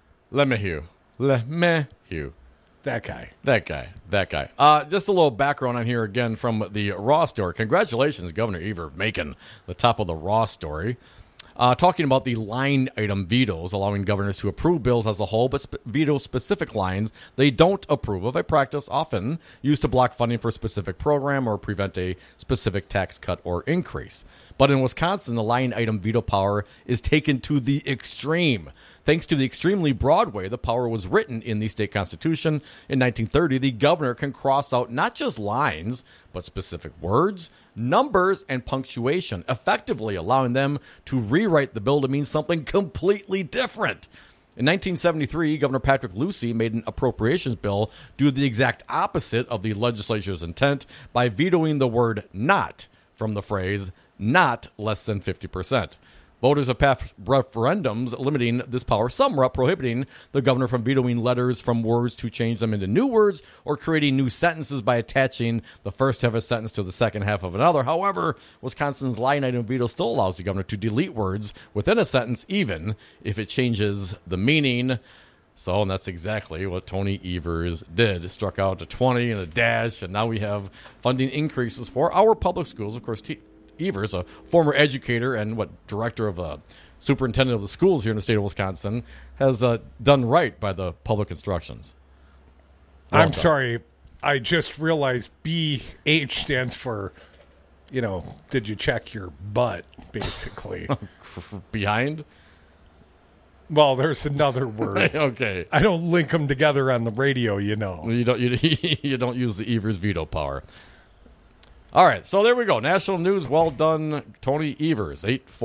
[SPEAKER 25] That guy.
[SPEAKER 27] Just a little background on here again from the Raw story. Congratulations, Governor Evers, making the top of the Raw story. Talking about the line item vetoes, allowing governors to approve bills as a whole, but veto specific lines they don't approve of, a practice often used to block funding for a specific program or prevent a specific tax cut or increase. But in Wisconsin, the line item veto power is taken to the extreme. Thanks to the extremely broad way the power was written in the state constitution in 1930, the governor can cross out not just lines, but specific words, numbers, and punctuation, effectively allowing them to rewrite the bill to mean something completely different. In 1973, Governor Patrick Lucey made an appropriations bill do the exact opposite of the legislature's intent by vetoing the word not from the phrase not less than 50%. Voters have passed referendums limiting this power, some prohibiting the governor from vetoing letters from words to change them into new words or creating new sentences by attaching the first half of a sentence to the second half of another. However, Wisconsin's line item veto still allows the governor to delete words within a sentence, even if it changes the meaning. And that's exactly what Tony Evers did. It struck out a 20 and a dash, and now we have funding increases for our public schools. Of course, Evers, a former educator and director of superintendent of the schools here in the state of Wisconsin, has done right by the public instructions.
[SPEAKER 25] I'm sorry. I just realized BH stands for, did you check your butt, basically.
[SPEAKER 27] Behind?
[SPEAKER 25] Well, there's another word.
[SPEAKER 27] Okay.
[SPEAKER 25] I don't link them together on the radio, You don't
[SPEAKER 27] use the Evers veto power. All right, so there we go. National news, well done, Tony Evers.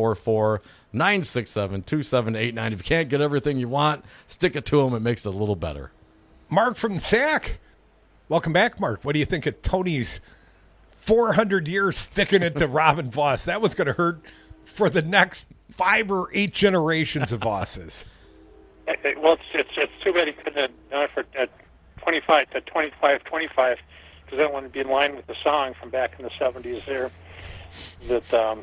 [SPEAKER 27] 844-967-2789. If you can't get everything you want, stick it to him. It makes it a little better.
[SPEAKER 25] Mark from the Sac. Welcome back, Mark. What do you think of Tony's 400 years sticking it to Robin Vos? That one's going to hurt for the next 5 or 8 generations of Vosses.
[SPEAKER 1] Well, it's too bad he couldn't have done it for 25 to 25, because that wouldn't be in line with the song from back in the 70s there, that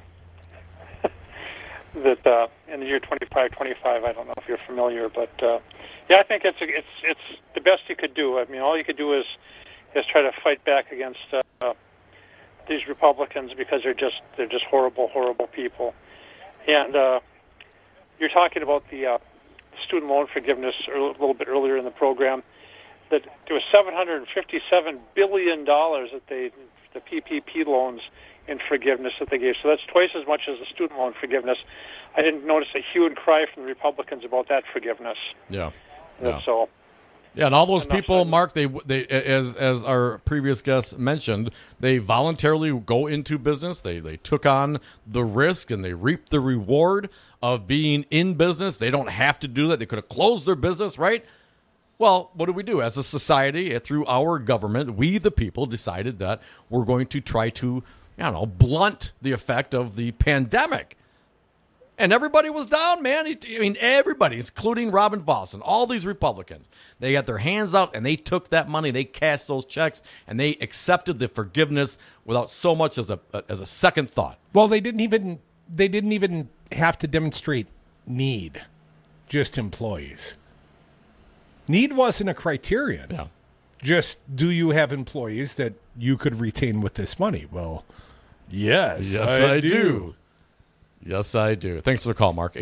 [SPEAKER 1] in the year 2525, I don't know if you're familiar, but I think it's the best you could do. I mean, all you could do is try to fight back against these Republicans, because they're just horrible people. And you're talking about the student loan forgiveness a little bit earlier in the program. That there was $757 billion that the PPP loans in forgiveness that they gave. So that's twice as much as the student loan forgiveness. I didn't notice a hue and cry from the Republicans about that forgiveness.
[SPEAKER 27] Yeah.
[SPEAKER 1] So.
[SPEAKER 27] Yeah, and all those people, Mark, they as our previous guest mentioned, they voluntarily go into business. They took on the risk and they reaped the reward of being in business. They don't have to do that. They could have closed their business, right? Well, what do we do? As a society, through our government, we the people decided that we're going to try to, blunt the effect of the pandemic. And everybody was down, man. Everybody, including Robin Vos and all these Republicans. They got their hands out and they took that money, they cashed those checks, and they accepted the forgiveness without so much as a second thought.
[SPEAKER 25] Well, they didn't even have to demonstrate need, just employees. Need wasn't a criterion.
[SPEAKER 27] Yeah.
[SPEAKER 25] Just, do you have employees that you could retain with this money? Well, yes, I do.
[SPEAKER 27] Yes, I do. Thanks for the call, Mark.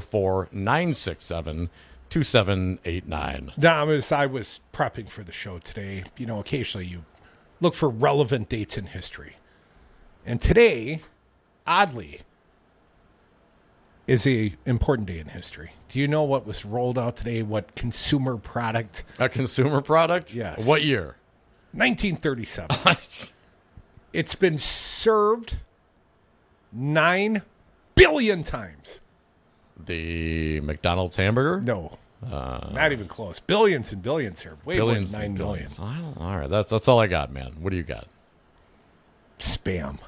[SPEAKER 27] 844-967-2789.
[SPEAKER 25] Dom, as I was prepping for the show today, occasionally you look for relevant dates in history. And today, oddly, is a important day in history. Do you know what was rolled out today? What consumer product?
[SPEAKER 27] A consumer product?
[SPEAKER 25] Yes.
[SPEAKER 27] What year?
[SPEAKER 25] 1937. It's been served 9 billion times.
[SPEAKER 27] The McDonald's hamburger?
[SPEAKER 25] No. Not even close. Billions and billions here. Way more than 9 million.
[SPEAKER 27] All right, that's all I got, man. What do you got?
[SPEAKER 25] Spam.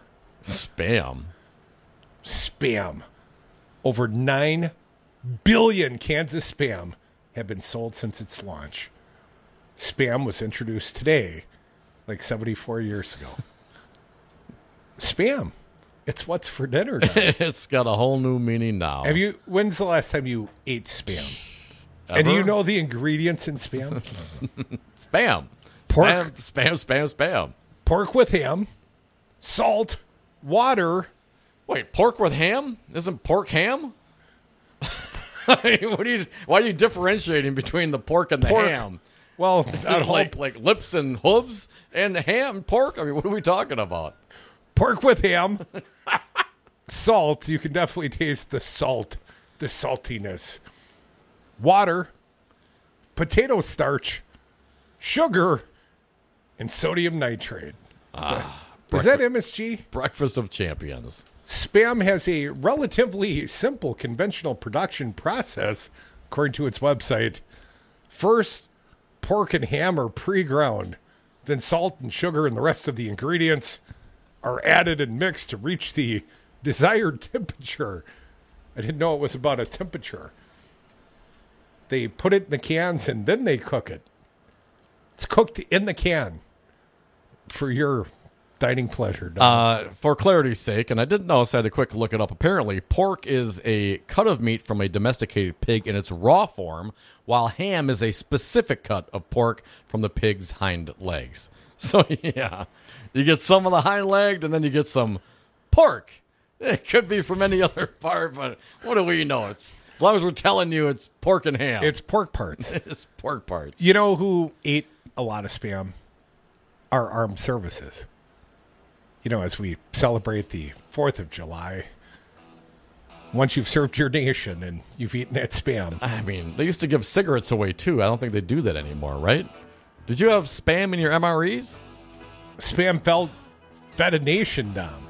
[SPEAKER 27] Spam.
[SPEAKER 25] Over 9 billion cans of Spam have been sold since its launch. Spam was introduced today, like 74 years ago. Spam. It's what's for dinner now.
[SPEAKER 27] It's got a whole new meaning now.
[SPEAKER 25] When's the last time you ate Spam?
[SPEAKER 27] Ever?
[SPEAKER 25] And do you know the ingredients in Spam?
[SPEAKER 27] Spam.
[SPEAKER 25] Pork.
[SPEAKER 27] Spam.
[SPEAKER 25] Pork with ham, salt, water.
[SPEAKER 27] Wait, pork with ham? Isn't pork ham? Why are you differentiating between the pork and the ham?
[SPEAKER 25] Well,
[SPEAKER 27] like lips and hooves and ham, pork? I mean, what are we talking about?
[SPEAKER 25] Pork with ham, salt. You can definitely taste the salt, the saltiness. Water, potato starch, sugar, and sodium nitrate. Is that MSG?
[SPEAKER 27] Breakfast of champions.
[SPEAKER 25] Spam has a relatively simple conventional production process, according to its website. First, pork and ham are pre-ground. Then salt and sugar and the rest of the ingredients are added and mixed to reach the desired temperature. I didn't know it was about a temperature. They put it in the cans and then they cook it. It's cooked in the can for your dining pleasure.
[SPEAKER 27] For clarity's sake, and I didn't know, so I had to quick look it up. Apparently, pork is a cut of meat from a domesticated pig in its raw form, while ham is a specific cut of pork from the pig's hind legs. So, yeah, you get some of the hind leg, and then you get some pork. It could be from any other part, but what do we know? As long as we're telling you it's pork and ham.
[SPEAKER 25] It's pork parts.
[SPEAKER 27] It's pork parts.
[SPEAKER 25] You know who ate a lot of Spam? Our armed services. As we celebrate the 4th of July, once you've served your nation and you've eaten that Spam.
[SPEAKER 27] I mean, they used to give cigarettes away, too. I don't think they do that anymore, right? Did you have Spam in your MREs?
[SPEAKER 25] Spam fed a nation, Dom.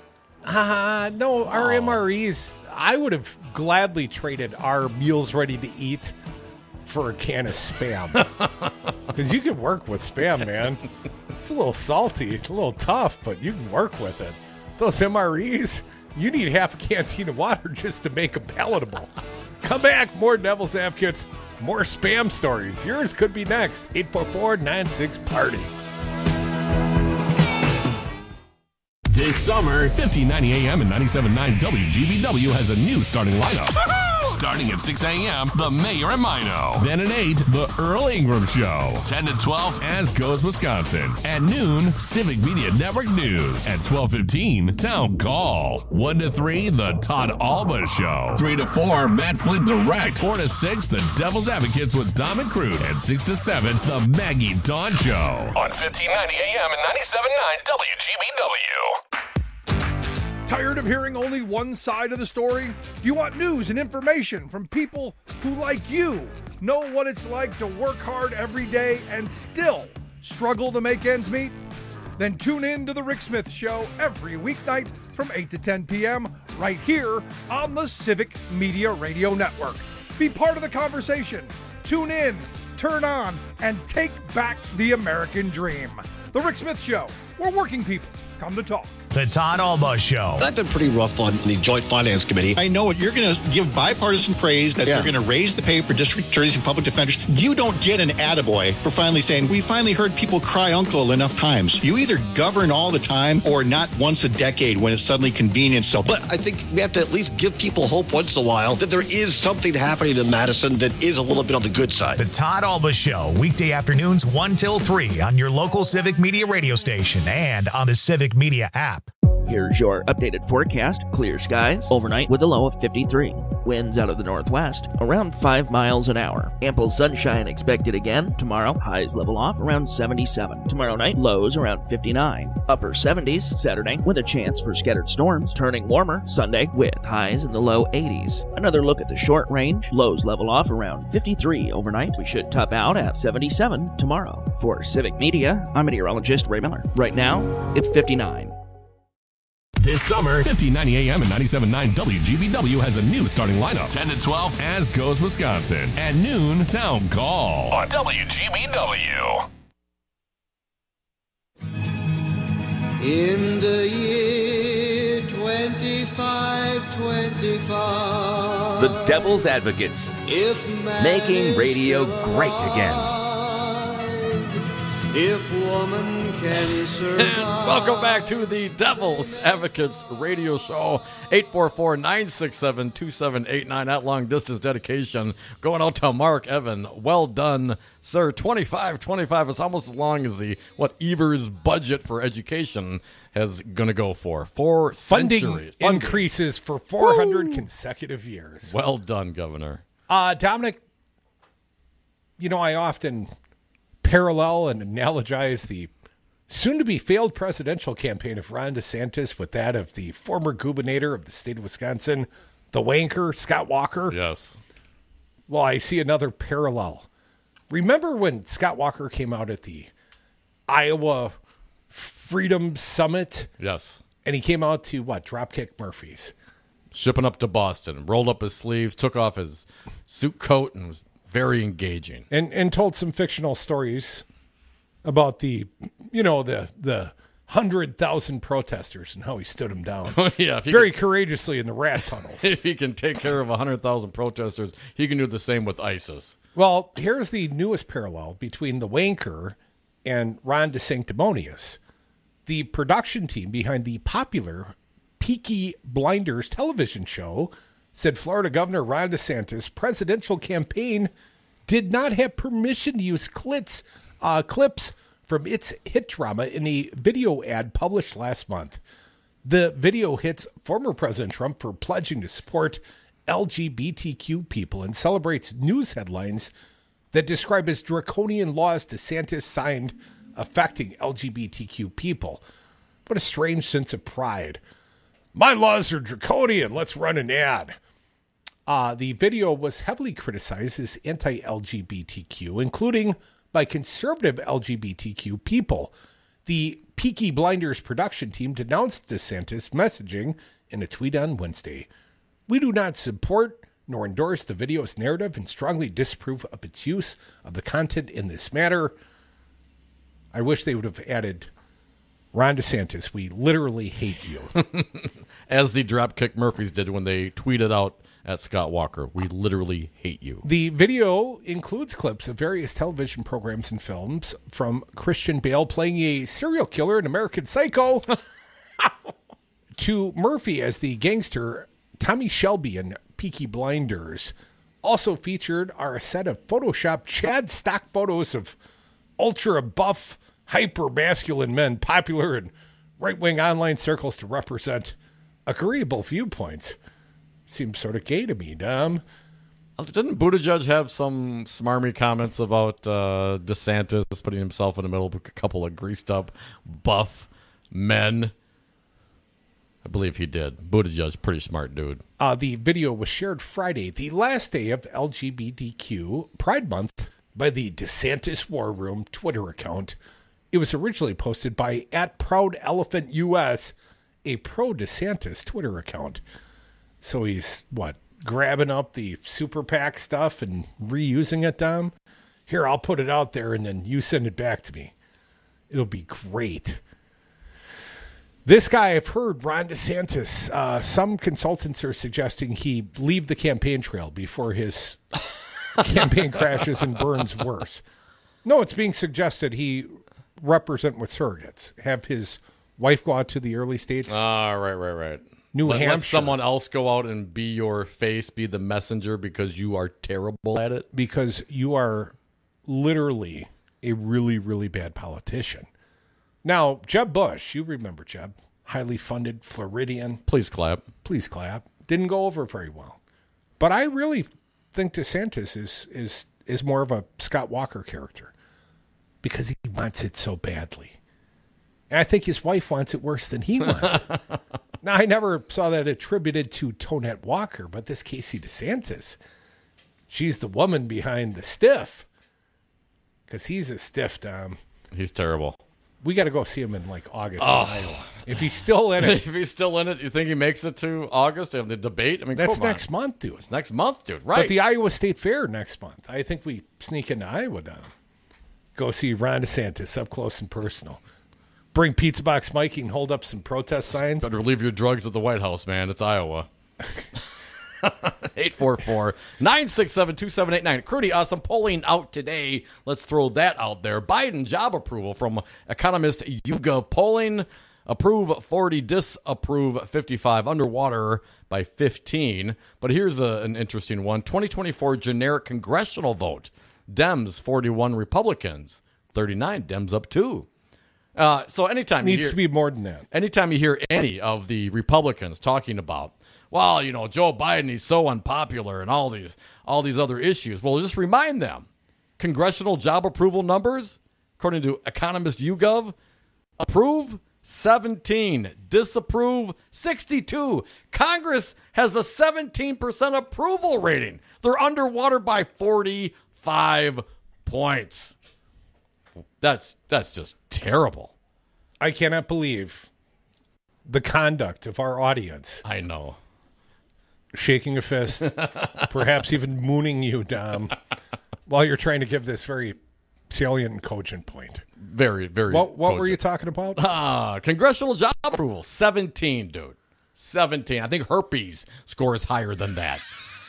[SPEAKER 25] No, our MREs, I would have gladly traded our meals ready to eat for a can of Spam. Because you can work with Spam, man. It's a little salty, it's a little tough, but you can work with it. Those MREs, you need half a canteen of water just to make them palatable. Come back, more Devil's Advocates, more Spam stories. Yours could be next. 844-96-PARTY.
[SPEAKER 2] This summer, 1590 AM and 97.9 WGBW has a new starting lineup. Starting at 6 a.m., The Mayor and Mino. Then at 8, The Earl Ingram Show. 10 to 12, As Goes Wisconsin. At noon, Civic Media Network News. At 12:15, Town Call. 1 to 3, The Todd Alba Show. 3 to 4, Matt Flint Direct. 4 to 6, The Devil's Advocates with Dom and Crude. And 6 to 7, The Maggie Dawn Show. On 1590 AM and 97.9 WGBW.
[SPEAKER 3] Tired of hearing only one side of the story? Do you want news and information from people who, like you, know what it's like to work hard every day and still struggle to make ends meet? Then tune in to The Rick Smith Show every weeknight from 8 to 10 p.m. right here on the Civic Media Radio Network. Be part of the conversation. Tune in, turn on, and take back the American dream. The Rick Smith Show, where working people come to talk.
[SPEAKER 16] The Todd Alba Show.
[SPEAKER 4] I've been pretty rough on the Joint Finance Committee. I know you're going to give bipartisan praise that you're going to raise the pay for district attorneys and public defenders. You don't get an attaboy for finally saying, we finally heard people cry uncle enough times. You either govern all the time or not once a decade when it's suddenly convenient. So, but I think we have to at least give people hope once in a while that there is something happening in Madison that is a little bit on the good side.
[SPEAKER 16] The Todd Alba Show, weekday afternoons 1 till 3 on your local Civic Media radio station and on the Civic Media app.
[SPEAKER 5] Here's your updated forecast. Clear skies overnight with a low of 53. Winds out of the northwest around 5 miles an hour. Ample sunshine expected again. Tomorrow, highs level off around 77. Tomorrow night, lows around 59. Upper 70s Saturday with a chance for scattered storms. Turning warmer Sunday with highs in the low 80s. Another look at the short range. Lows level off around 53 overnight. We should top out at 77 tomorrow. For Civic Media, I'm meteorologist Ray Miller. Right now, it's 59.
[SPEAKER 2] This summer, 1590 AM and 97.9 WGBW has a new starting lineup. 10 to 12, As Goes Wisconsin. At noon, Town Call on WGBW.
[SPEAKER 17] In the year 2525,
[SPEAKER 7] The Devil's Advocates, making radio great again.
[SPEAKER 17] If woman can survive.
[SPEAKER 27] And welcome back to the Devil's Advocates radio show. 844-967-2789. That long distance dedication going out to Mark Evan. Well done, sir. 2525 is almost as long as what Evers' budget for education is going to go for. 4 centuries.
[SPEAKER 25] Funding increases for 400 consecutive years.
[SPEAKER 27] Well done, Governor.
[SPEAKER 25] Dominic, I often parallel and analogize the soon-to-be failed presidential campaign of Ron DeSantis with that of the former gubernator of the state of Wisconsin, the wanker, Scott Walker.
[SPEAKER 27] Yes.
[SPEAKER 25] Well, I see another parallel. Remember when Scott Walker came out at the Iowa Freedom Summit?
[SPEAKER 27] Yes.
[SPEAKER 25] And he came out to, Dropkick Murphys.
[SPEAKER 27] Shipping up to Boston, rolled up his sleeves, took off his suit coat, and was very engaging.
[SPEAKER 25] And told some fictional stories about the 100,000 protesters and how he stood them down.
[SPEAKER 27] Yeah,
[SPEAKER 25] very courageously in the rat tunnels.
[SPEAKER 27] If he can take care of 100,000 protesters, he can do the same with ISIS.
[SPEAKER 25] Well, here's the newest parallel between the wanker and Ron DeSanctimonious. The production team behind the popular Peaky Blinders television show said Florida Governor Ron DeSantis' presidential campaign did not have permission to use clips from its hit drama in a video ad published last month. The video hits former President Trump for pledging to support LGBTQ people and celebrates news headlines that describe as draconian laws DeSantis signed affecting LGBTQ people. What a strange sense of pride. My laws are draconian. Let's run an ad. The video was heavily criticized as anti-LGBTQ, including by conservative LGBTQ people. The Peaky Blinders production team denounced DeSantis' messaging in a tweet on Wednesday. We do not support nor endorse the video's narrative and strongly disapprove of its use of the content in this matter. I wish they would have added, Ron DeSantis, we literally hate you.
[SPEAKER 27] As the Dropkick Murphys did when they tweeted out at Scott Walker, we literally hate you.
[SPEAKER 25] The video includes clips of various television programs and films, from Christian Bale playing a serial killer in American Psycho to Murphy as the gangster Tommy Shelby in Peaky Blinders. Also featured are a set of Photoshopped Chad stock photos of ultra buff, hyper-masculine men popular in right-wing online circles to represent agreeable viewpoints. Seems sort of gay to me, Dom.
[SPEAKER 27] Didn't Buttigieg have some smarmy comments about DeSantis putting himself in the middle of a couple of greased-up, buff men? I believe he did. Buttigieg's pretty smart dude.
[SPEAKER 25] The video was shared Friday, the last day of LGBTQ Pride Month, by the DeSantis War Room Twitter account. It was originally posted by @ProudElephantUS, a pro-DeSantis Twitter account. So he's, grabbing up the super PAC stuff and reusing it, Dom? Here, I'll put it out there and then you send it back to me. It'll be great. This guy, I've heard, Ron DeSantis, some consultants are suggesting he leave the campaign trail before his campaign crashes and burns worse. No, it's being suggested he represent with surrogates, have his wife go out to the early states.
[SPEAKER 27] Right.
[SPEAKER 25] New Hampshire.
[SPEAKER 27] Let someone else go out and be your face, be the messenger because you are terrible at it.
[SPEAKER 25] Because you are literally a really, really bad politician. Now, Jeb Bush, you remember Jeb, highly funded, Floridian.
[SPEAKER 27] Please clap.
[SPEAKER 25] Didn't go over very well. But I really think DeSantis is more of a Scott Walker character because he wants it so badly. And I think his wife wants it worse than he wants it. Now, I never saw that attributed to Tonette Walker, but this Casey DeSantis, she's the woman behind the stiff. Because he's a stiff, Dom.
[SPEAKER 27] He's terrible.
[SPEAKER 25] We got to go see him in like August in Iowa. If he's still in it.
[SPEAKER 27] If he's still in it, you think he makes it to August? They have the debate? I mean,
[SPEAKER 25] that's next month, dude.
[SPEAKER 27] It's next month, dude. Right.
[SPEAKER 25] But the Iowa State Fair next month. I think we sneak into Iowa, Dom. Go see Ron DeSantis up close and personal. Bring Pizza Box Mikey and hold up some protest signs.
[SPEAKER 27] Better leave your drugs at the White House, man. It's Iowa. 844-967-2789. Crudy, some polling out today. Let's throw that out there. Biden job approval from economist YouGov polling. Approve 40, disapprove 55. Underwater by 15. But here's an interesting one. 2024 generic congressional vote. Dems 41, Republicans 39. Dems up 2. So anytime
[SPEAKER 25] needs to be more than that.
[SPEAKER 27] Anytime you hear any of the Republicans talking about, well, you know, Joe Biden, he's so unpopular and all these other issues. Well, just remind them, congressional job approval numbers, according to economist YouGov, approve 17, disapprove 62. Congress has a 17% approval rating. They're underwater by 45 points. That's just terrible.
[SPEAKER 25] I cannot believe the conduct of our audience.
[SPEAKER 27] I know.
[SPEAKER 25] Shaking a fist, perhaps even mooning you, Dom, while you're trying to give this very salient and cogent point.
[SPEAKER 27] Very, very
[SPEAKER 25] What were you talking about?
[SPEAKER 27] Congressional job approval, 17, dude. 17. I think herpes scores higher than that.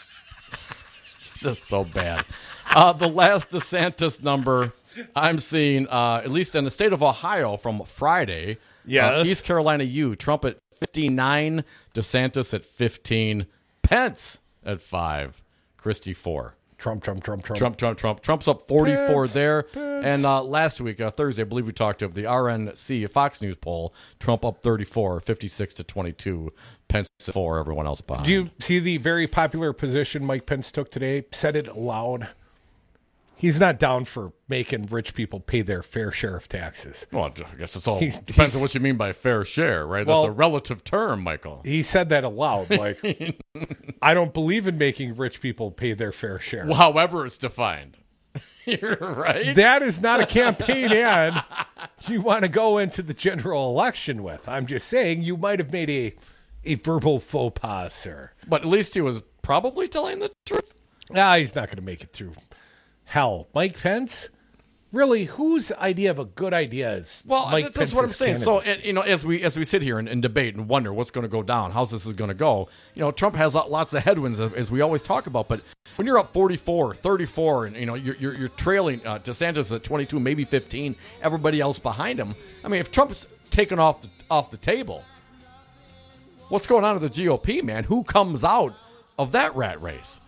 [SPEAKER 27] It's just so bad. The last DeSantis number I'm seeing, at least in the state of Ohio from Friday.
[SPEAKER 25] Yes.
[SPEAKER 27] East Carolina U, Trump at 59, DeSantis at 15, Pence at 5, Christie 4.
[SPEAKER 25] Trump.
[SPEAKER 27] Trump's up 44 there. Pence. And last week, Thursday, I believe we talked of the RNC Fox News poll. Trump up 34, 56 to 22. Pence at 4, everyone else behind.
[SPEAKER 25] Do you see the very popular position Mike Pence took today? Said it aloud. He's not down for making rich people pay their fair share of taxes.
[SPEAKER 27] Well, I guess it's all depends on what you mean by fair share, right? That's a relative term, Michael.
[SPEAKER 25] He said that aloud. Like, I don't believe in making rich people pay their fair share.
[SPEAKER 27] Well, however it's defined. You're right.
[SPEAKER 25] That is not a campaign ad you want to go into the general election with. I'm just saying you might have made a verbal faux pas, sir.
[SPEAKER 27] But at least he was probably telling the truth.
[SPEAKER 25] Nah, he's not going to make it through. Hell, Mike Pence? Really, whose idea of a good idea is Mike Pence's
[SPEAKER 27] that's what I'm saying.
[SPEAKER 25] candidacy?
[SPEAKER 27] So, as we sit here and debate and wonder what's going to go down, how's this is going to go, Trump has lots of headwinds, as we always talk about. But when you're up 44, 34, and you're trailing DeSantis at 22, maybe 15, everybody else behind him. I mean, if Trump's taken off the table, what's going on with the GOP, man? Who comes out of that rat race?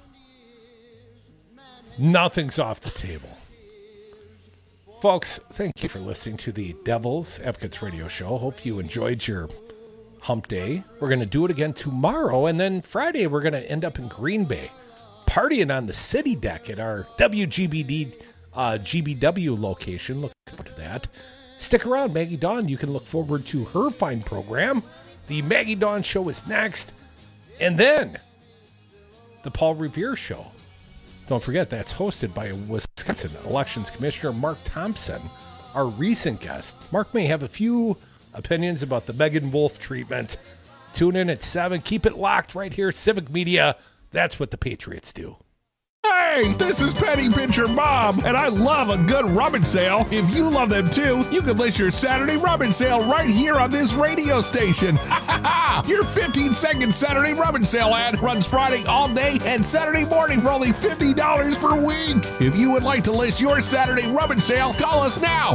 [SPEAKER 25] Nothing's off the table. Folks, thank you for listening to the Devil's Advocates Radio Show. Hope you enjoyed your hump day. We're going to do it again tomorrow, and then Friday we're going to end up in Green Bay, partying on the city deck at our WGBD GBW location. Look forward to that. Stick around, Maggie Dawn. You can look forward to her fine program. The Maggie Dawn Show is next, and then the Paul Revere Show. Don't forget, that's hosted by Wisconsin Elections Commissioner Mark Thompson, our recent guest. Mark may have a few opinions about the Megan Wolf treatment. Tune in at 7. Keep it locked right here. Civic Media. That's what the Patriots do. Hey!
[SPEAKER 2] Hey, this is Penny Pincher Bob, and I love a good rummage sale. If you love them too, you can list your Saturday rummage sale right here on this radio station. Your 15-second Saturday rummage sale ad runs Friday all day and Saturday morning for only $50 per week. If you would like to list your Saturday rummage sale, call us now,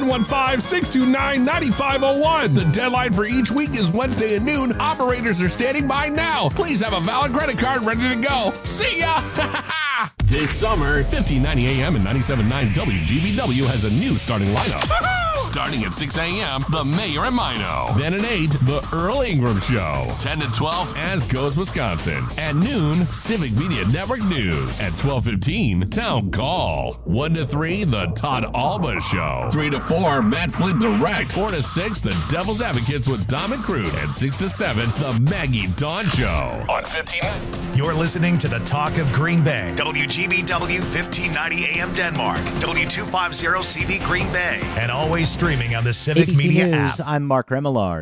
[SPEAKER 2] 715-629-9501. The deadline for each week is Wednesday at noon. Operators are standing by now. Please have a valid credit card ready to go. See ya! This summer, 1590 AM and 97.9 WGBW has a new starting lineup. Starting at 6 a.m., The Mayor and Mino. Then at 8, The Earl Ingram Show. 10 to 12, As Goes Wisconsin. At noon, Civic Media Network News. At 12:15, Town Call. 1 to 3, The Todd Alba Show. 3 to 4, Matt Flint Direct. 4 to 6, The Devil's Advocates with Dom and Crude. And 6 to 7, The Maggie Dawn Show. On 1590.
[SPEAKER 16] You're listening to the Talk of Green Bay. WGBW 1590 AM Denmark. W250 CV Green Bay. And always streaming on the Civic
[SPEAKER 11] ABC
[SPEAKER 16] Media
[SPEAKER 11] News,
[SPEAKER 16] app.
[SPEAKER 11] I'm Mark Remillard.